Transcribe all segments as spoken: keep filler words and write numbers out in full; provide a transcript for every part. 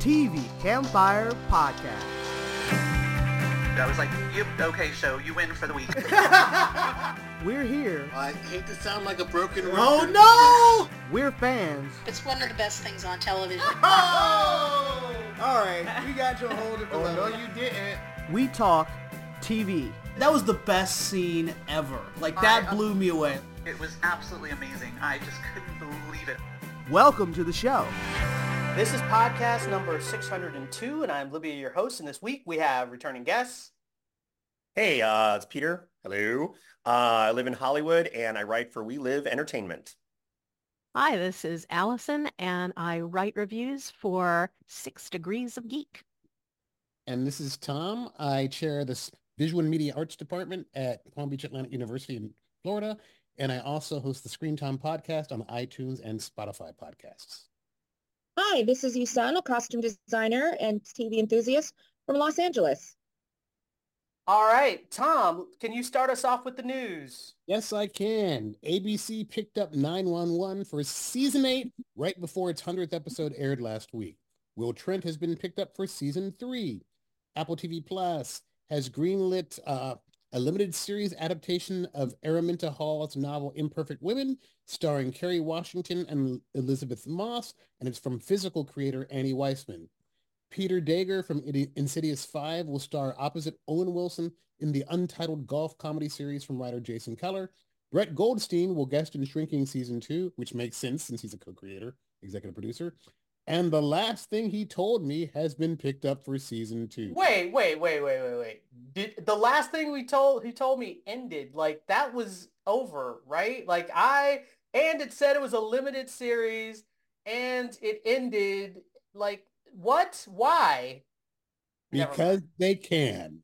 T V Campfire Podcast. I was like, yep, okay, show, you win for the week. We're here. I hate to sound like a broken record. Oh no! We're fans. It's one of the best things on television. Oh! All right, we got you a whole different Oh, level. no, you didn't. We talk T V. That was the best scene ever. Like, that I- blew me away. It was absolutely amazing. I just couldn't believe it. Welcome to the show. This is podcast number six hundred two, and I'm Libya, your host. And this week we have returning guests. Hey, uh, it's Peter. Hello. Uh, I live in Hollywood, and I write for We Live Entertainment. Hi, this is Allison, and I write reviews for Six Degrees of Geek. And this is Tom. I chair the s- Visual and Media Arts Department at Palm Beach Atlantic University in Florida. And I also host the Screen Time podcast on iTunes and Spotify podcasts. Hi, this is Yusan, a costume designer and T V enthusiast from Los Angeles. All right, Tom, can you start us off with the news? Yes, I can. A B C picked up nine one one for season eight right before its hundredth episode aired last week. Will Trent has been picked up for season three. Apple T V Plus has greenlit uh, a limited series adaptation of Araminta Hall's novel Imperfect Women, starring Kerry Washington and Elizabeth Moss, and it's from physical creator Annie Weissman. Peter Dager from Idi- Insidious five will star opposite Owen Wilson in the untitled golf comedy series from writer Jason Keller. Brett Goldstein will guest in Shrinking Season two, which makes sense since he's a co-creator, executive producer. And the last thing he told me has been picked up for season two. Wait, wait, wait, wait, wait, wait. Did the last thing we told he told me ended? Like, that was over, right? Like, I and it said it was a limited series and it ended. Like, what? Why? Never Because they can.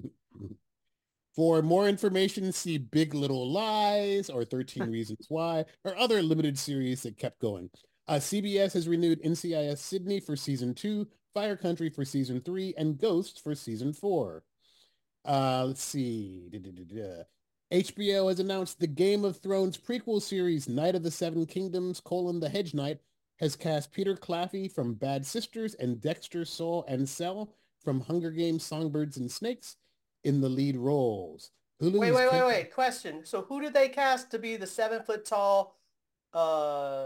For more information, see Big Little Lies or thirteen Reasons Why or other limited series that kept going. Uh, C B S has renewed N C I S Sydney for season two, Fire Country for season three, and Ghost for season four. Uh, let's see. Da-da-da-da. H B O has announced the Game of Thrones prequel series, Night of the Seven Kingdoms, colon, The Hedge Knight, has cast Peter Claffey from Bad Sisters and Dexter, Saul, and Cell from Hunger Games, Songbirds, and Snakes in the lead roles. Hulu Wait, has wait, wait, picked- wait. Question. So who did they cast to be the seven foot tall, uh,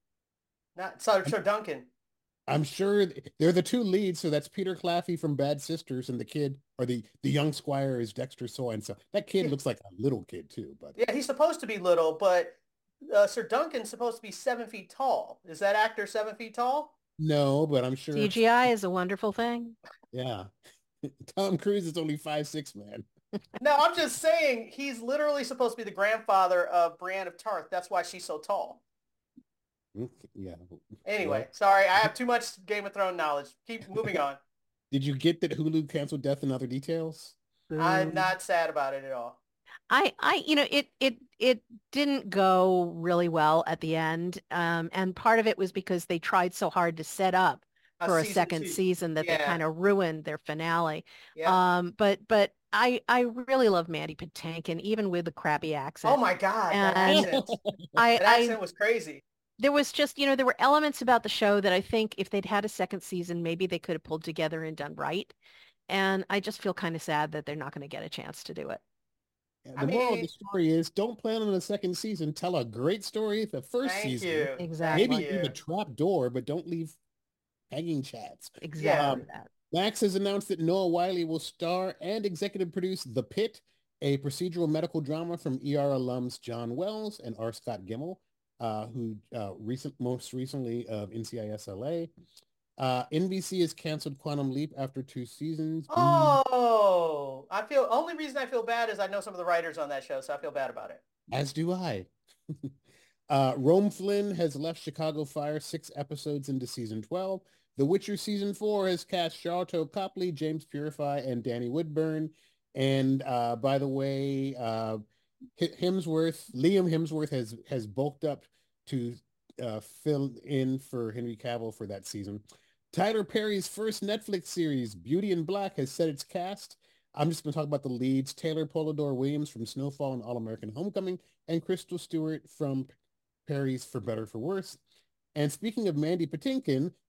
not, sorry, Sir Duncan? I'm sure th- they're the two leads, so that's Peter Claffey from Bad Sisters, and the kid, or the, the young squire is Dexter Saul, and so that kid looks like a little kid too. But Yeah, he's supposed to be little, but uh, Sir Duncan's supposed to be seven feet tall. Is that actor seven feet tall? no, but I'm sure. C G I is a wonderful thing. Yeah. Tom Cruise is only five six, man. No, I'm just saying he's literally supposed to be the grandfather of Brienne of Tarth. That's why she's so tall. Okay, yeah. Anyway, Well, sorry, I have too much Game of Thrones knowledge. Keep moving on. did you get that Hulu canceled Death and Other Details? I'm not sad about it at all. I, I, you know, it, it, it didn't go really well at the end. Um, and part of it was because they tried so hard to set up Uh, for a season second two. season that they Yeah. kind of ruined their finale. Yeah. Um, but, but I, I really love Mandy Patinkin, even with the crappy accent. Oh my God, that And accent. I, That I, accent was crazy. there was just, you know, there were elements about the show that I think if they'd had a second season, maybe they could have pulled together and done right. And I just feel kind of sad that they're not going to get a chance to do it. The I moral of mean- the story is don't plan on a second season. Tell a great story the first Thank season. you. Exactly. Maybe Thank leave you. a trap door, but don't leave hanging chats. Exactly Um, that. Max has announced that Noah Wiley will star and executive produce The Pit, a procedural medical drama from E R alums John Wells and R. Scott Gemmell, uh, who uh, recent most recently of N C I S L A. Uh, N B C has canceled Quantum Leap after two seasons. Boo. Oh, I feel, only reason I feel bad is I know some of the writers on that show, so I feel bad about it. As do I. uh, Rome Flynn has left Chicago Fire six episodes into season twelve. The Witcher season four has cast Charlton Copley, James Purify, and Danny Woodburn. And uh, by the way, uh, Hemsworth, Liam Hemsworth has has bulked up to uh, fill in for Henry Cavill for that season. Tyler Perry's first Netflix series, Beauty in Black, has set its cast. I'm just going to talk about the leads. Taylor Polidor Williams from Snowfall and All-American Homecoming, and Crystal Stewart from Perry's For Better For Worse. And speaking of Mandy Patinkin,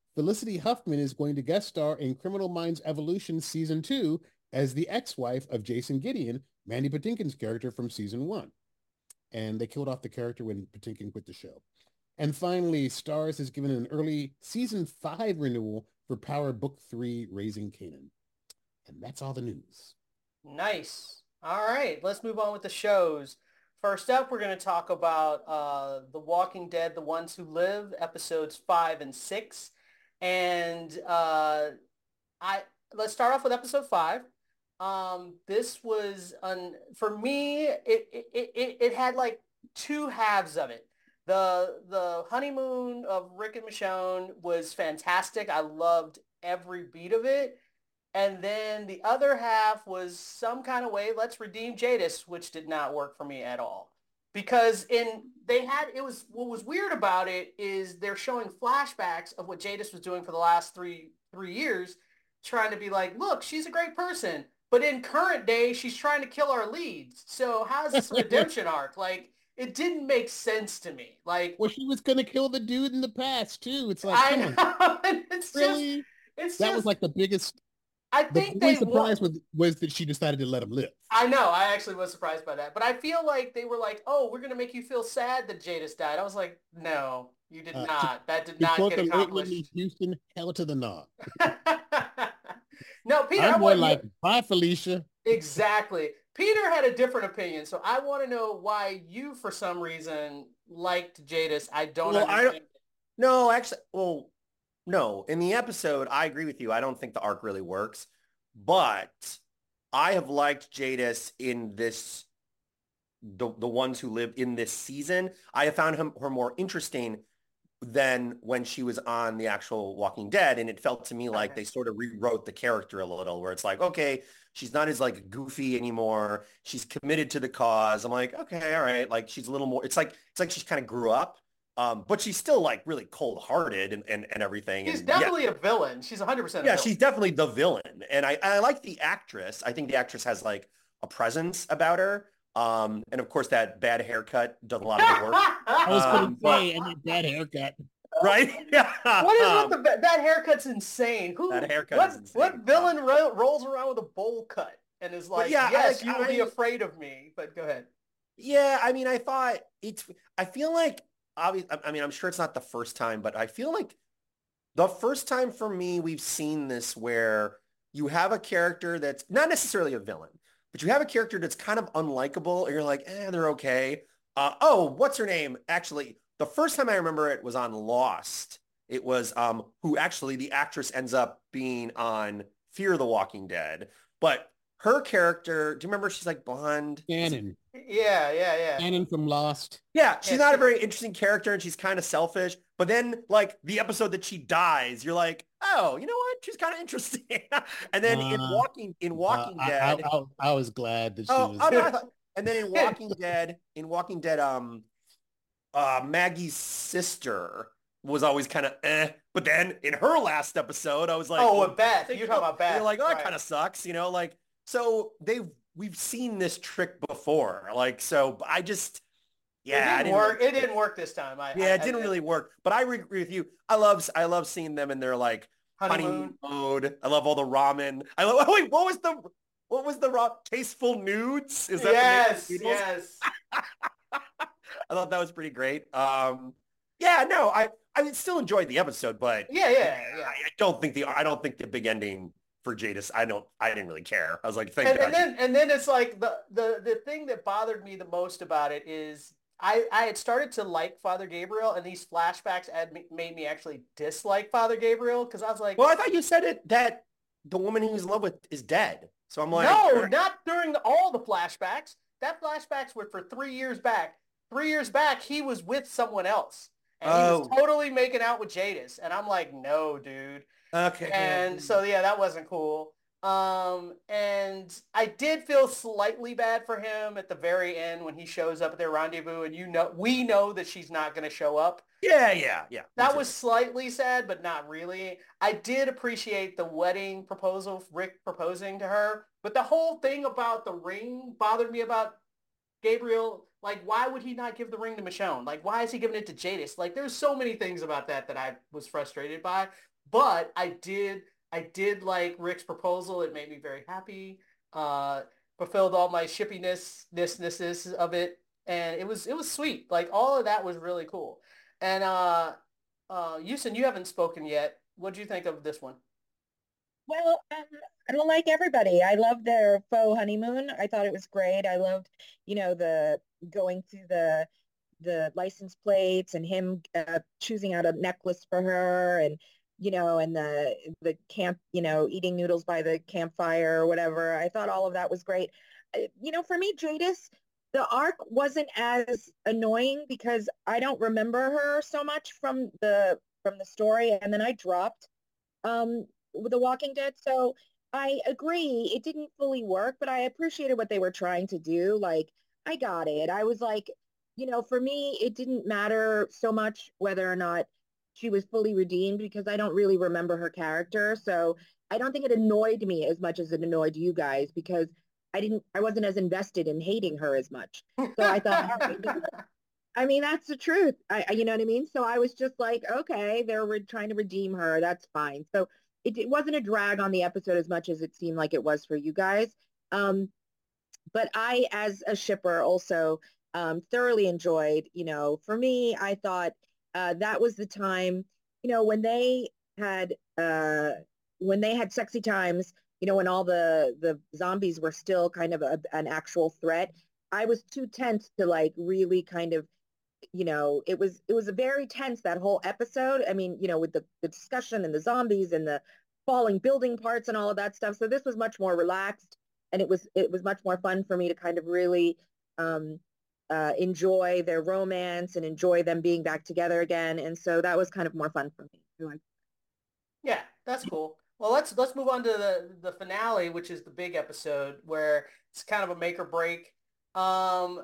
Felicity Huffman is going to guest star in Criminal Minds Evolution Season two as the ex-wife of Jason Gideon, Mandy Patinkin's character from Season one. And they killed off the character when Patinkin quit the show. And finally, Starz has given an early Season five renewal for Power Book three, Raising Kanan. And that's all the news. Nice. All right, let's move on with the shows. First up, we're going to talk about uh, The Walking Dead, The Ones Who Live, episodes five and six. And uh, I let's start off with episode five. Um, this was, un, for me, it, it, it, it had like two halves of it. The, the honeymoon of Rick and Michonne was fantastic. I loved every beat of it. And then the other half was some kind of way, let's redeem Jadis, which did not work for me at all. Because in they had, it was, what was weird about it is they're showing flashbacks of what Jadis was doing for the last three, three years, trying to be like, look, she's a great person. But in current day, she's trying to kill our leads. So how's this a redemption arc? Like, it didn't make sense to me. Like, well, she was going to kill the dude in the past too. It's like, I come know. on. It's really? just, it's that just, was like the biggest. I The think only they surprise won. was, was that she decided to let him live. I know. I actually was surprised by that. But I feel like they were like, oh, we're going to make you feel sad that Jadis died. I was like, no, you did Uh, not. That did To not quote get the late accomplished. Whitney Houston, hell to the knob. No, Peter, I I'm more want like, you... bye, Felicia. Exactly. Peter had a different opinion, so I want to know why you, for some reason, liked Jadis. I don't Well, I understand. don't- No, actually, well, no. In the episode, I agree with you. I don't think the arc really works. But I have liked Jadis in this, the, the ones who live in this season. I have found him, her more interesting than when she was on the actual Walking Dead. And it felt to me like Okay. they sort of rewrote the character a little, where it's like, okay, she's not as like goofy anymore. She's committed to the cause. I'm like, okay, all right. Like she's a little more, it's like, it's like she's kind of grew up. Um, but she's still like really cold-hearted and, and, and everything. She's and, yeah. definitely a villain. She's one hundred percent a Yeah, villain. she's definitely the villain. And I, I like the actress. I think the actress has like a presence about her. Um, and of course that bad haircut does a lot of the work. I was Um, going to say, and that bad haircut. Right? Yeah. What is Um, with the that haircut's insane? Who That haircut what, is insane. What villain ro- rolls around with a bowl cut and is like, yeah, I yes, like- you will be I- afraid of me. But go ahead. Yeah, I mean, I thought it's, I feel like, obviously, I mean, I'm sure it's not the first time, but I feel like the first time for me, we've seen this where you have a character that's not necessarily a villain, but you have a character that's kind of unlikable and you're like, eh, they're okay. Uh, oh, what's her name? Actually, the first time I remember it was on Lost. It was um, who actually the actress ends up being on Fear the Walking Dead. But her character, do you remember she's like blonde? Shannon. Yeah, yeah, yeah. Shannon from Lost. Yeah, she's Yeah, not a she- very interesting character and she's kind of selfish. But then like the episode that she dies, you're like, oh, you know what? She's kind of interesting. And then in Uh, Walking in Walking Uh, I- Dead, I, I, I was glad that she oh, was. oh, no, I thought- and then in Walking Dead, in Walking Dead, um, uh, Maggie's sister was always kind of eh. But then in her last episode, I was like, oh, with Beth. they You're talking about Beth. You're like, oh, that Right. kind of sucks, you know, like, so they've, we've seen this trick before. Like, so I just, yeah, it I didn't didn't work. really- It didn't work this time. I, yeah, I, it didn't I, really work. But I agree with you. I love, I love seeing them in their like honeymoon. honeymoon mode. I love all the ramen. I love, oh, wait, what was the, what was the raw tasteful nudes? Is that Yes, the name of the noodles? yes. I thought that was pretty great. Um, yeah, no, I, I still enjoyed the episode, but Yeah, yeah, yeah. I, I don't think the, I don't think the big ending for Jadis, I don't, I didn't really care. I was like, thank And, God. and then and then it's like the, the the thing that bothered me the most about it is I, I had started to like Father Gabriel, and these flashbacks had me, made me actually dislike Father Gabriel because I was like, Well, I thought you said it that the woman he was in love with is dead. So I'm like, no, not during the, all the flashbacks. That flashbacks were for three years back. Three years back, he was with someone else, and he was Oh. totally making out with Jadis, and I'm like, no, dude. okay. And so yeah, that wasn't cool. Um, and I did feel slightly bad for him at the very end when he shows up at their rendezvous, and you know, we know that she's not going to show up. yeah, yeah, yeah. me That too. was slightly sad, but not really. I did appreciate the wedding proposal, Rick proposing to her, but the whole thing about the ring bothered me about Gabriel. Like, why would he not give the ring to Michonne? Like, why is he giving it to Jadis? Like, there's so many things about that that I was frustrated by. but I did I did like Rick's proposal. It made me very happy. Uh, fulfilled all my shippiness ness of it, and it was it was sweet. Like all of that was really cool. And uh, uh, Houston, you haven't spoken yet. What do you think of this one? Well, um, I don't like everybody. I love their faux honeymoon. I thought it was great. I loved, you know, the going through the the license plates and him uh, choosing out a necklace for her, and you know, and the the camp, you know, eating noodles by the campfire or whatever. I thought all of that was great. Uh, You know, for me, Jadis, the arc wasn't as annoying because I don't remember her so much from the from the story, and then I dropped um with The Walking Dead. So I agree, it didn't fully work, but I appreciated what they were trying to do. Like, I got it. I was like, you know, for me, it didn't matter so much whether or not she was fully redeemed because I don't really remember her character. So I don't think it annoyed me as much as it annoyed you guys because I didn't, I wasn't as invested in hating her as much. So I thought, all right, I mean, that's the truth. I, I- you know what I mean? So I was just like, okay, they're re trying to redeem her. That's fine. So it, it wasn't a drag on the episode as much as it seemed like it was for you guys. Um, but I, as a shipper, also um, thoroughly enjoyed, you know, for me, I thought uh, that was the time, you know, when they had uh, when they had sexy times, you know, when all the the zombies were still kind of a, an actual threat. I was too tense to like really kind of, you know, it was it was a very tense that whole episode. I mean, you know, with the, the discussion and the zombies and the falling building parts and all of that stuff. So this was much more relaxed, and it was it was much more fun for me to kind of really um, uh, enjoy their romance and enjoy them being back together again. And so that was kind of more fun for me. I like- Yeah, that's cool. Well, let's let's move on to the the finale, which is the big episode where it's kind of a make or break. Um,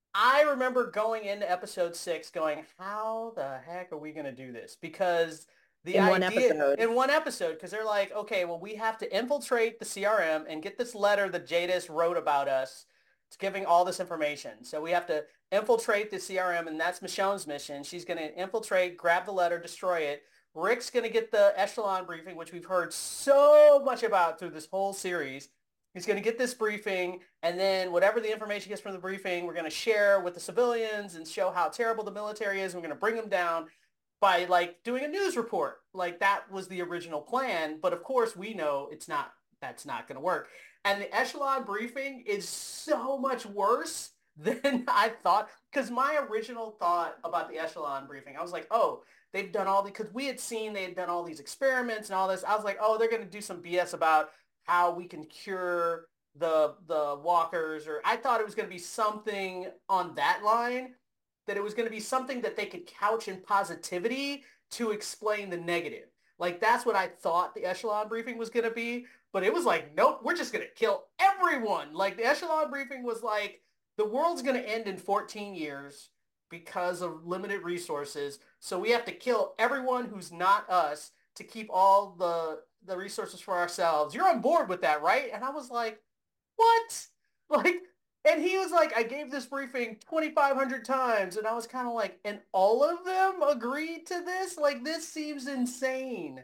I remember going into episode six going, how the heck are we going to do this? Because the In one idea episode. in one episode, because they're like, okay, well, we have to infiltrate the C R M and get this letter that Jadis wrote about us. It's giving all this information. So we have to infiltrate the C R M, and that's Michonne's mission. She's going to infiltrate, grab the letter, destroy it. Rick's going to get the echelon briefing, which we've heard so much about through this whole series. He's going to get this briefing, and then whatever the information he gets from the briefing, we're going to share with the civilians and show how terrible the military is. We're going to bring them down by like doing a news report. Like that was the original plan. But of course, we know it's not, that's not going to work. And the echelon briefing is so much worse than I thought. Because my original thought about the echelon briefing, I was like, oh, they've done all the, because we had seen they had done all these experiments and all this. I was like, oh, they're going to do some B S about how we can cure the the walkers, or I thought it was going to be something on that line, that it was going to be something that they could couch in positivity to explain the negative. Like that's what I thought the echelon briefing was going to be, but it was like, nope, we're just going to kill everyone. Like the echelon briefing was like, the world's going to end in fourteen years because of limited resources, so we have to kill everyone who's not us to keep all the the resources for ourselves. You're on board with that, right? And I was like, what? Like, and he was like, I gave this briefing twenty-five hundred times. And I was kind of like, and all of them agreed to this? Like, this seems insane.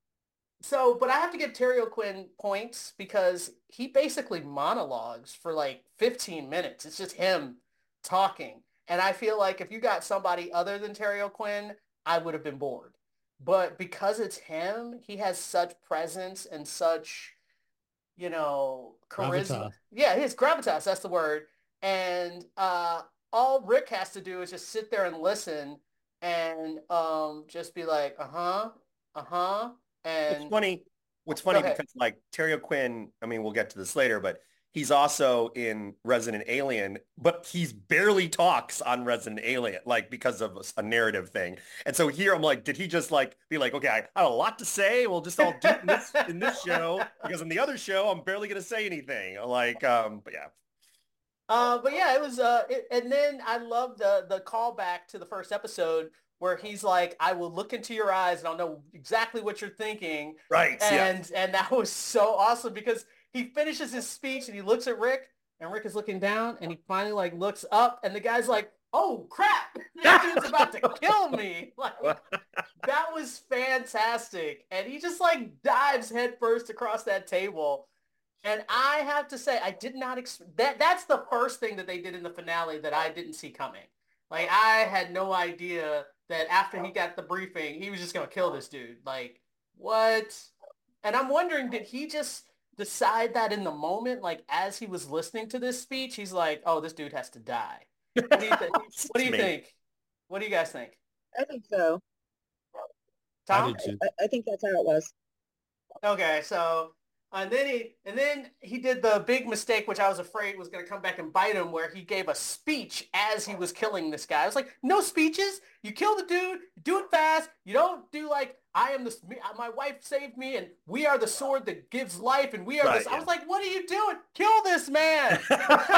So, but I have to give Terry O'Quinn points because he basically monologues for like fifteen minutes. It's just him talking. And I feel like if you got somebody other than Terry O'Quinn, I would have been bored. But because it's him, he has such presence and such, you know, charisma. Gravitas. Yeah, his gravitas, that's the word. And uh, all Rick has to do is just sit there and listen and um, just be like, uh-huh, uh-huh. It's And funny. What's go funny ahead. because like Terry O'Quinn, I mean, we'll get to this later, but he's also in Resident Alien, but he's barely talks on Resident Alien, like because of a, a narrative thing. And so here I'm like, did he just like be like, okay, I have a lot to say. We'll just all do it in this in this show because in the other show, I'm barely gonna say anything. Like, um, but yeah. Uh, but yeah, it was, uh, it, and then I love the the callback to the first episode where he's like, I will look into your eyes and I'll know exactly what you're thinking. Right. Yeah. And and that was so awesome because he finishes his speech and he looks at Rick and Rick is looking down and he finally like looks up and the guy's like, oh crap, this dude's about to kill me. Like, that was fantastic. And he just like dives headfirst across that table. And I have to say, I did not expect that. That's the first thing that they did in the finale that I didn't see coming. Like, I had no idea that after he got the briefing, he was just going to kill this dude. Like, what? And I'm wondering, did he just decide that in the moment? Like, as he was listening to this speech, he's like, oh, this dude has to die. What do you, th- what do, you think? What do you guys think? I think so. Tom? I, I, I think that's how it was. Okay, so and then he and then he did the big mistake, which I was afraid was going to come back and bite him, where he gave a speech as he was killing this guy. I was like, no speeches. You kill the dude. You do it fast. You don't do like, I am the my wife saved me, and we are the sword that gives life, and we are Right, this. yeah. I was like, what are you doing? Kill this man. He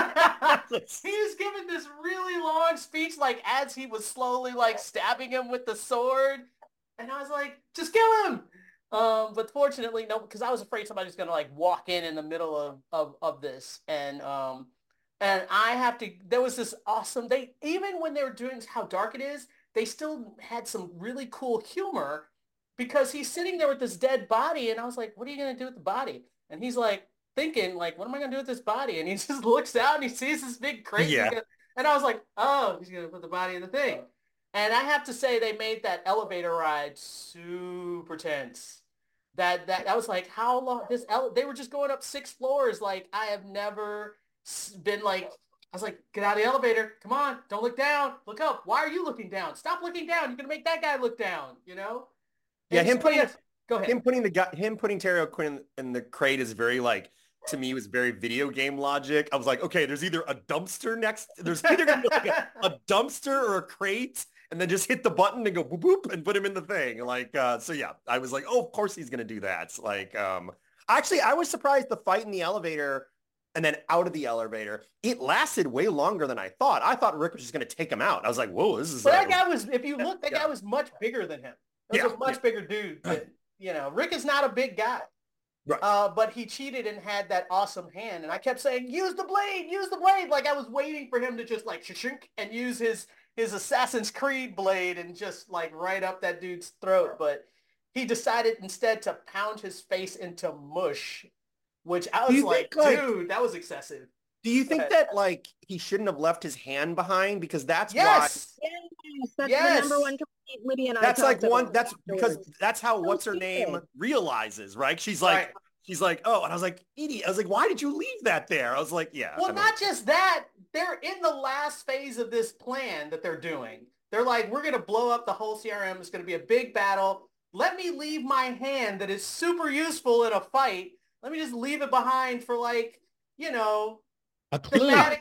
was giving this really long speech, like as he was slowly like stabbing him with the sword, and I was like, just kill him. Um, but fortunately, no, because I was afraid somebody was gonna like walk in in the middle of of of this, and um, and I have to. There was this awesome. They even when they were doing how dark it is, they still had some really cool humor, because he's sitting there with this dead body, and I was like, what are you gonna do with the body? And he's like thinking, like, what am I gonna do with this body? And he just looks out and he sees this big crate, Yeah. gonna, and I was like, oh, he's gonna put the body in the thing. And I have to say, they made that elevator ride super tense. That that I was like, how long? This ele- they were just going up six floors. Like, I have never s- been like, I was like, get out of the elevator. Come on, don't look down. Look up. Why are you looking down? Stop looking down. You're gonna make that guy look down. You know? Yeah, And him so, putting yeah, go ahead. him putting the guy him putting Terry O'Quinn in the crate is very like, to me, was very video game logic. I was like, okay, there's either a dumpster next, there's either gonna be like a, a dumpster or a crate, and then just hit the button and go boop boop and put him in the thing. Like, uh, so yeah, I was like, oh, of course he's gonna do that. Like, um, actually, I was surprised the fight in the elevator and then out of the elevator, it lasted way longer than I thought. I thought Rick was just gonna take him out. I was like, whoa, this is. But uh, that guy was, if you look, that Yeah. guy was much bigger than him. He was Yeah, a much yeah. bigger dude. Than, you know, Rick is not a big guy. Right. Uh, but he cheated and had that awesome hand. And I kept saying, use the blade, use the blade. Like, I was waiting for him to just like shink and use his, his Assassin's Creed blade and just like right up that dude's throat. But he decided instead to pound his face into mush, which I Do was you like, think, like- dude, that was excessive. Do you think ahead. that like he shouldn't have left his hand behind, because that's why Yes. Yes, that's Yes. the number one complaint Lydia and I that's like talked one about that's because afterwards. that's how So what's her name stupid. realizes, right? She's like Right. she's like, oh, and I was like, Edie, I was like, why did you leave that there? I was like, yeah. Well, I mean, not just that. They're in the last phase of this plan that they're doing. They're like, we're going to blow up the whole C R M. It's going to be a big battle. Let me leave my hand that is super useful in a fight. Let me just leave it behind for like, you know, A clue. thematic.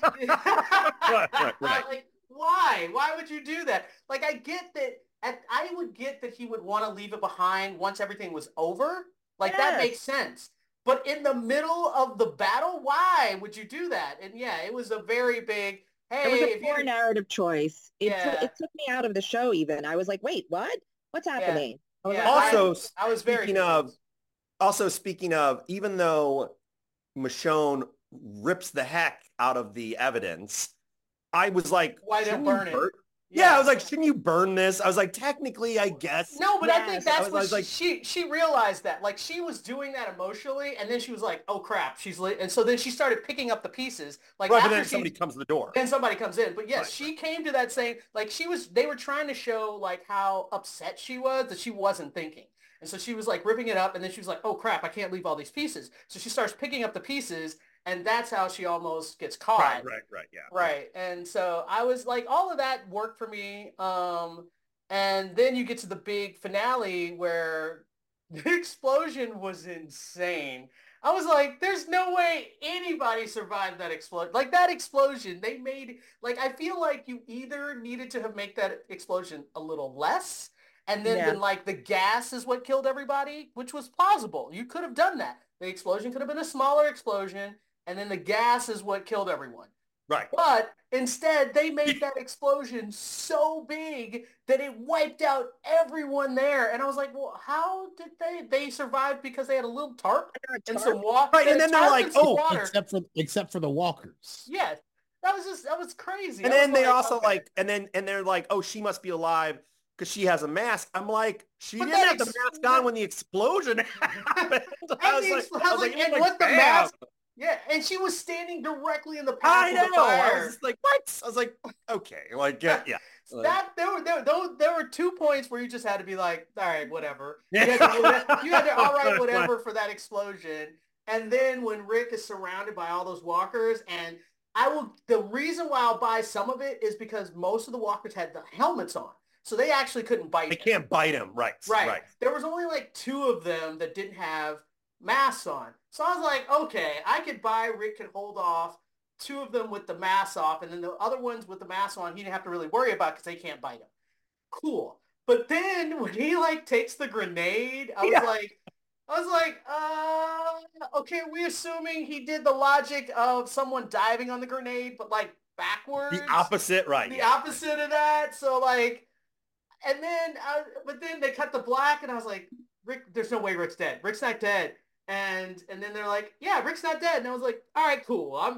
right, right, right. Like, why? Why would you do that? Like, I get that. At, I would get that he would want to leave it behind once everything was over. Like, that Yes. makes sense. But in the middle of the battle, why would you do that? And yeah, it was a very big, hey, It was a if poor you, narrative choice. It, took- Yeah. it took me out of the show even. I was like, wait, what? What's happening? I was yeah, like, Also, I, I was very speaking of- confused. Also, speaking of, even though Michonne rips the heck out of the evidence, I was like, Why don't shouldn't you burn it? Yeah, I was like, shouldn't you burn this? I was like, technically, I guess. No, but I Yes. think I that's was- what I was like- she she realized that. Like, she was doing that emotionally, and then she was like, oh crap, she's lit. And so then she started picking up the pieces. Like, Right, but after then she, somebody comes to the door. then somebody comes in. But yes, Right, she came to that saying, like, she was, they were trying to show like how upset she was that she wasn't thinking. And so she was like ripping it up, and then she was like, oh crap, I can't leave all these pieces. So she starts picking up the pieces, and that's how she almost gets caught. Right, right, right, yeah. Right. And so I was like, all of that worked for me. Um, and then you get to the big finale where the explosion was insane. I was like, there's no way anybody survived that explosion. Like, that explosion, they made, like, I feel like you either needed to have make that explosion a little less, and then, Yeah. then like the gas is what killed everybody, which was plausible. You could have done that. The explosion could have been a smaller explosion, and then the gas is what killed everyone. Right. But instead, they made that explosion so big that it wiped out everyone there. And I was like, well, how did they? They survived because they had a little tarp and some water. Right, and then they're like, oh, water. Except for except for the walkers. Yes. that was just that was crazy. And I then was they like, also okay. like, and then and they're like, oh, she must be alive because she has a mask. I'm like, she But didn't that have the ex- mask on when the explosion happened. I was And the like, ex- I was like, and oh my what the God. mask? Yeah, and she was standing directly in the path I of the know. I fire. was just like, what? I was like, okay, like, yeah, yeah. That there were there, there, there were two points where you just had to be like, all right, whatever. You Yeah. had to, you had to all right, whatever for that explosion. And then when Rick is surrounded by all those walkers, and I will, the reason why I'll buy some of it is because most of the walkers had the helmets on, so they actually couldn't bite. They him. can't bite him, right? Right. Right. There was only like two of them that didn't have masks on. So I was like, okay, I could buy Rick could hold off two of them with the masks off, and then the other ones with the masks on, he didn't have to really worry about because they can't bite him. Cool. But then when he like takes the grenade, I was Yeah. like, I was like, uh, okay, we assuming he did the logic of someone diving on the grenade, but like backwards. The opposite, right? The yeah. opposite of that. So like, and then, uh, but then they cut the black, and I was like, Rick, there's no way Rick's dead. Rick's not dead. And and then they're like, yeah, Rick's not dead. And I was like, all right, cool. I'm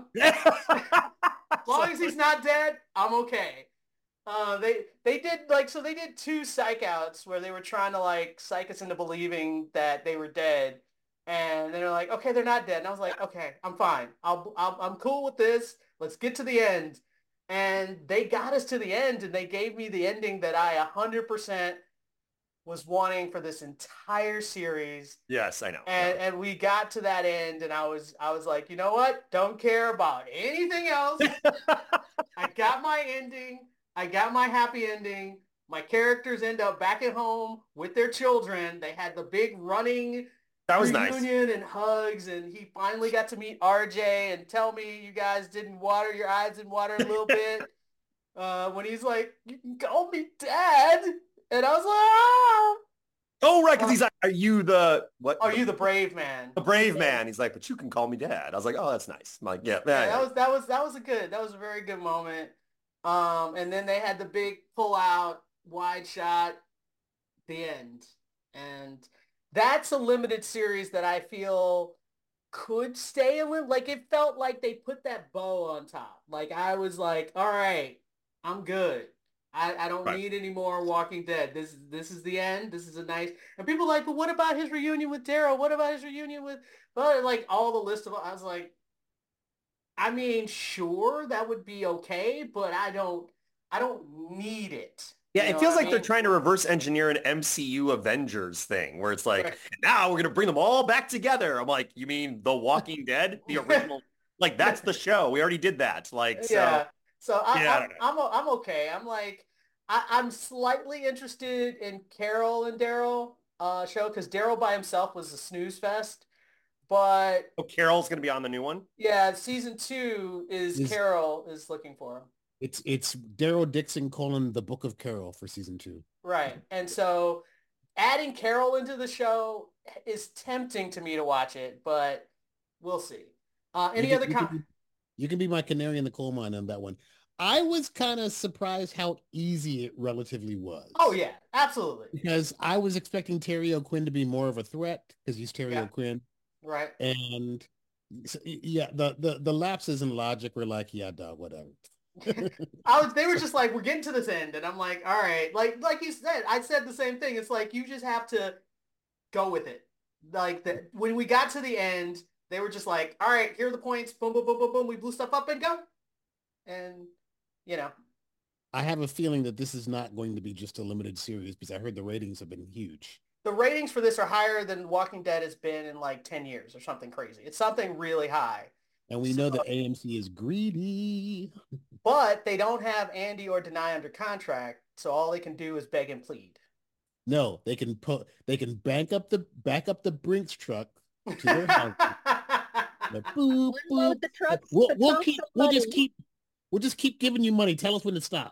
as long as he's not dead, I'm okay. Uh, they they did like so they did two psych outs where they were trying to like psych us into believing that they were dead, and they're like, okay, they're not dead. And I was like, okay, I'm fine. I'll, I'll I'm cool with this. Let's get to the end. And they got us to the end, and they gave me the ending that I one hundred percent was wanting for this entire series. Yes, I know. And yeah. and we got to that end, and I was I was like, you know what? Don't care about anything else. I got my ending. I got my happy ending. My characters end up back at home with their children. They had the big running That was nice. reunion and hugs, and he finally got to meet R J and tell me you guys didn't water your eyes didn't water a little bit. Uh, when he's like, you can call me dad. And I was like, ah! Oh, right, because he's like, are you the, what? Are you the brave man? The brave man. He's like, but you can call me dad. I was like, oh, that's nice. I'm like, yeah. Yeah, yeah, that was that was that was a good that was a very good moment. Um, and then they had the big pull out wide shot, the end, and that's a limited series that I feel could stay a little. Like it felt like they put that bow on top. Like I was like, all right, I'm good. I, I don't Right. need any more Walking Dead. This is this is the end. This is a nice. And people are like, but what about his reunion with Daryl? What about his reunion with? But like all the list of, I was like, I mean, sure, that would be okay, but I don't, I don't need it. Yeah, You it know feels what I like they're mean? trying to reverse engineer an M C U Avengers thing where it's like, Right. now we're going to bring them all back together. I'm like, you mean The Walking Dead? The original? Like, that's the show. We already did that. Like, so. Yeah. So I, Yeah, I I'm, don't know. I'm, o- I'm okay. I'm like, I, I'm slightly interested in Carol and Daryl uh, show because Daryl by himself was a snooze fest. But Oh, Carol's going to be on the new one? yeah, season two is Is- Carol is looking for him. It's it's Daryl Dixon calling the Book of Carol for season two. Right. And so adding Carol into the show is tempting to me to watch it, but we'll see. Uh, any You can- other you can com- be- You can be my canary in the coal mine on that one. I was kind of surprised how easy it relatively was. Oh, yeah, absolutely. Because I was expecting Terry O'Quinn to be more of a threat because he's Terry Yeah. O'Quinn. Right. And so, yeah, the, the, the lapses in logic were like, yeah, dog, whatever. I was they were just like, we're getting to this end, and I'm like, all right. Like like you said, I said the same thing. It's like you just have to go with it. Like the, when we got to the end, they were just like, all right, here are the points, boom, boom, boom, boom, boom. We blew stuff up and go. And you know. I have a feeling that this is not going to be just a limited series because I heard the ratings have been huge. The ratings for this are higher than Walking Dead has been in like ten years or something crazy. It's something really high. And we So- know that A M C is greedy. But they don't have Andy or Denai under contract, so all they can do is beg and plead. No, they can put they can bank up the back up the Brinks truck to their house. The boop, boop. Unload the trucks. We'll, but we'll don't keep we'll just somebody- keep we'll just keep giving you money. Tell us when to stop.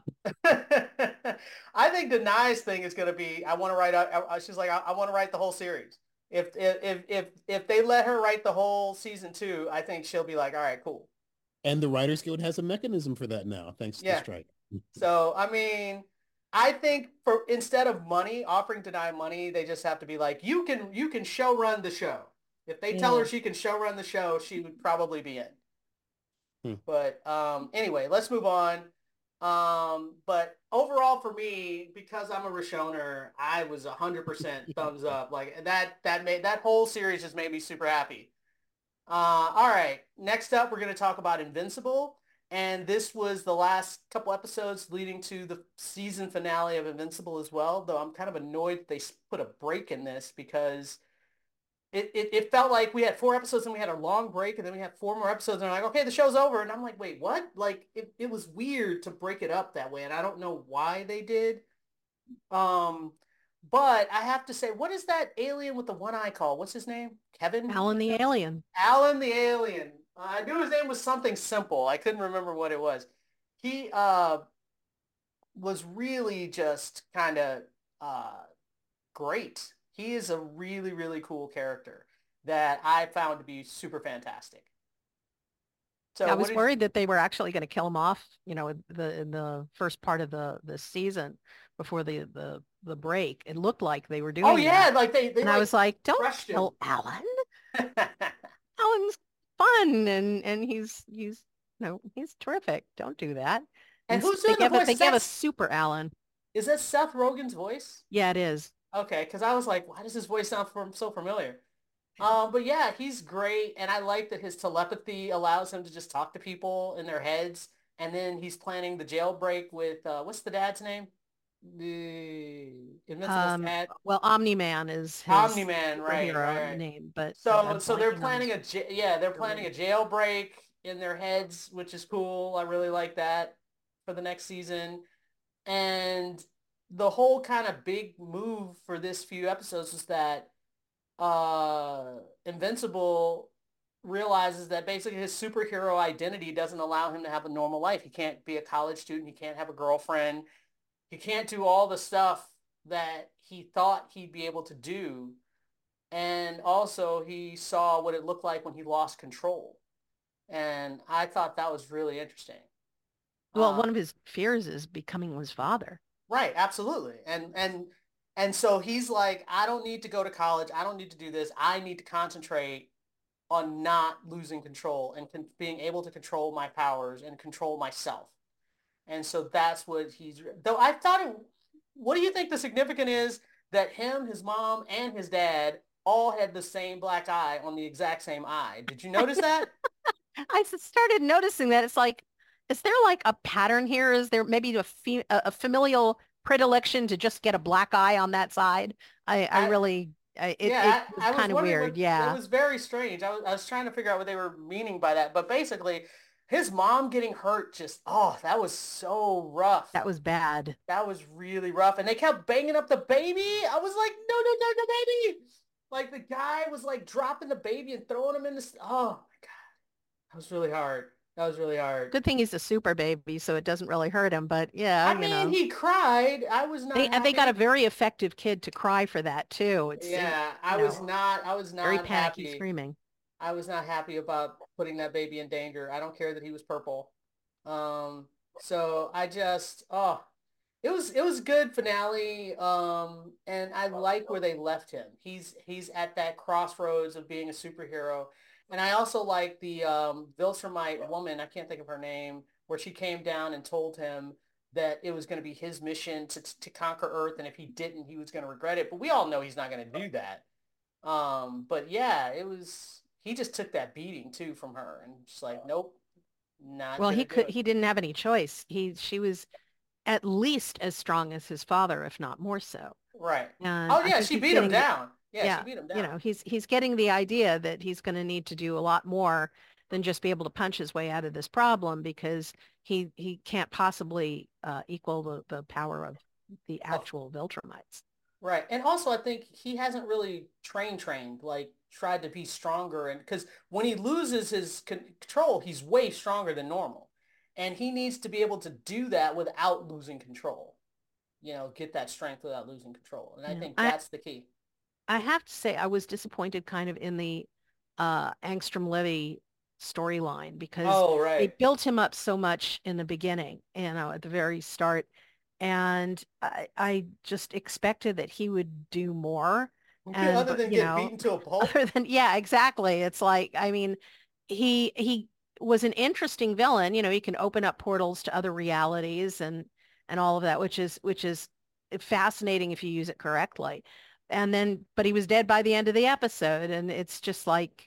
I think Denai's thing is going to be, I want to write, I, I, she's like, I, I want to write the whole series. If, if, if, if they let her write the whole season two, I think she'll be like, all right, cool. And the Writers Guild has a mechanism for that now, thanks to Yeah. the strike. So, I mean, I think for, instead of money, offering Denai money, they just have to be like, you can, you can show run the show. If they tell her she can show run the show, she would probably be in. Hmm. But um, anyway, let's move on. Um, but overall for me, because I'm a Rishoner, I was one hundred percent thumbs up. Like that that made that whole series just made me super happy. Uh, all right, next up we're going to talk about Invincible. And this was the last couple episodes leading to the season finale of Invincible as well, though I'm kind of annoyed that they put a break in this because it, it, it felt like we had four episodes and we had a long break and then we had four more episodes and they're like, okay, the show's over. And I'm like, wait, what? Like it, it was weird to break it up that way. And I don't know why they did. Um, but I have to say, what is that alien with the one eye called? What's his name? Kevin? Alan the alien. Alan the alien. Uh, I knew his name was something simple. I couldn't remember what it was. He uh, was really just kind of uh, great. He is a really, really cool character that I found to be super fantastic. So I was did... worried that they were actually going to kill him off, you know, in the in the first part of the the season before the the the break. It looked like they were doing. Oh yeah, that. like they. they and like I was like, don't kill him. Alan. Alan's fun, and and he's he's you know he's terrific. Don't do that. And, and who's they doing give the voice? A, they give a super Alan. Is that Seth Rogen's voice? Yeah, it is. Okay, because I was like, why does his voice sound so familiar? Um, but yeah, he's great, and I like that his telepathy allows him to just talk to people in their heads, and then he's planning the jailbreak with uh, what's the dad's name? The Invincible's um, dad. Well, Omni-Man is his Omni-Man, right, right, right. name, but so I'm so they're blanking on planning a ja- yeah they're planning a jailbreak in their heads, which is cool. I really like that for the next season, and the whole kind of big move for this few episodes is that uh, Invincible realizes that basically his superhero identity doesn't allow him to have a normal life. He can't be a college student. He can't have a girlfriend. He can't do all the stuff that he thought he'd be able to do. And also he saw what it looked like when he lost control. And I thought that was really interesting. Well, um, one of his fears is becoming his father. Right, absolutely. And and and so he's like, I don't need to go to college. I don't need to do this. I need to concentrate on not losing control and con- being able to control my powers and control myself. And so that's what he's, though I thought, it, what do you think the significance is that him, his mom, and his dad all had the same black eye on the exact same eye? Did you notice that? I started noticing that. It's like, is there like a pattern here? Is there maybe a, fe- a familial predilection to just get a black eye on that side? I, I, I really, I, it, yeah, it was I, I kind of weird. What, yeah. It was very strange. I was, I was trying to figure out what they were meaning by that. But basically, his mom getting hurt just, oh, that was so rough. That was bad. That was really rough. And they kept banging up the baby. I was like, no, no, no, no, baby. Like the guy was like dropping the baby and throwing him in the, oh my God. That was really hard. That was really hard. Good thing he's a super baby, so it doesn't really hurt him. But yeah, I you mean, know. he cried. I was not. They, happy. they got a very effective kid to cry for that too. It's, yeah, it, I was know, not. I was not very panicky, happy. screaming. I was not happy about putting that baby in danger. I don't care that he was purple. Um, so I just, oh, it was it was good finale. Um, and I like where they left him. He's he's at that crossroads of being a superhero. And I also like the um, Viltrumite woman, I can't think of her name, where she came down and told him that it was going to be his mission to, to conquer Earth, and if he didn't, he was going to regret it. But we all know he's not going to do that. Um, but yeah, it was, he just took that beating too from her and just like, nope, not Well, he could, it. he didn't have any choice. He, she was at least as strong as his father, if not more so. Right. And oh yeah, she beat him down. Yeah, yeah, she beat him down. You know, he's he's getting the idea that he's going to need to do a lot more than just be able to punch his way out of this problem, because he he can't possibly uh, equal the, the power of the actual oh. Viltrumites. Right. And also I think he hasn't really trained trained, like tried to be stronger, and because when he loses his control, he's way stronger than normal. And he needs to be able to do that without losing control. You know, get that strength without losing control. And I yeah. think that's I, the key. I have to say I was disappointed kind of in the uh, Angstrom Levy storyline, because oh, right. they built him up so much in the beginning, you know, at the very start. And I, I just expected that he would do more. And, other than you get know, beaten to a pulp? Other than, yeah, exactly. It's like, I mean, he, he was an interesting villain. You know, he can open up portals to other realities and and all of that, which is which is fascinating if you use it correctly. And then, but he was dead by the end of the episode, and it's just like,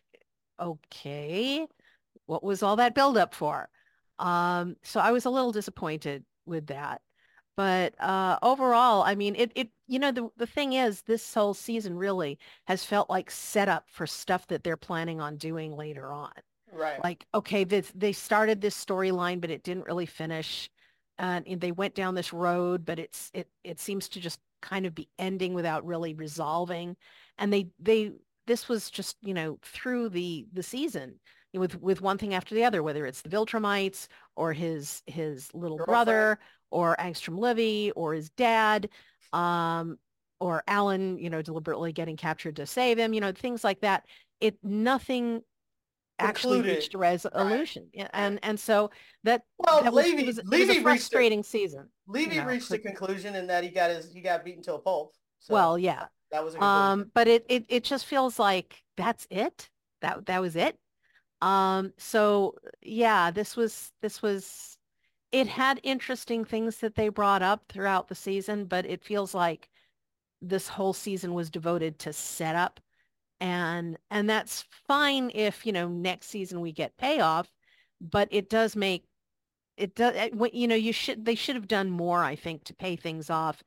okay, what was all that buildup for? Um, so I was a little disappointed with that. But uh, overall, I mean, it, it, you know, the, the thing is, this whole season really has felt like setup for stuff that they're planning on doing later on. Right. Like, okay, this, they started this storyline, but it didn't really finish. And they went down this road, but it's it it seems to just kind of be ending without really resolving. And they they this was just, you know, through the the season with with one thing after the other, whether it's the Viltrumites or his his little Girlfriend. brother or Angstrom Levy or his dad, um, or Alan, you know, deliberately getting captured to save him, you know, things like that. It nothing actually Concluded. reached a resolution. Yeah, and and so that Well, that was, Levy- it was, it was Levy a reached a- frustrating season. Levy you know, reached a conclusion in that he got his he got beaten to a pulp. So well, yeah. that was a conclusion. Um, but it, it it just feels like that's it. That that was it. Um, so yeah, this was this was it had interesting things that they brought up throughout the season, but it feels like this whole season was devoted to setup. And and that's fine if, you know, next season we get payoff, but it does make it does you know, you should they should have done more, I think, to pay things off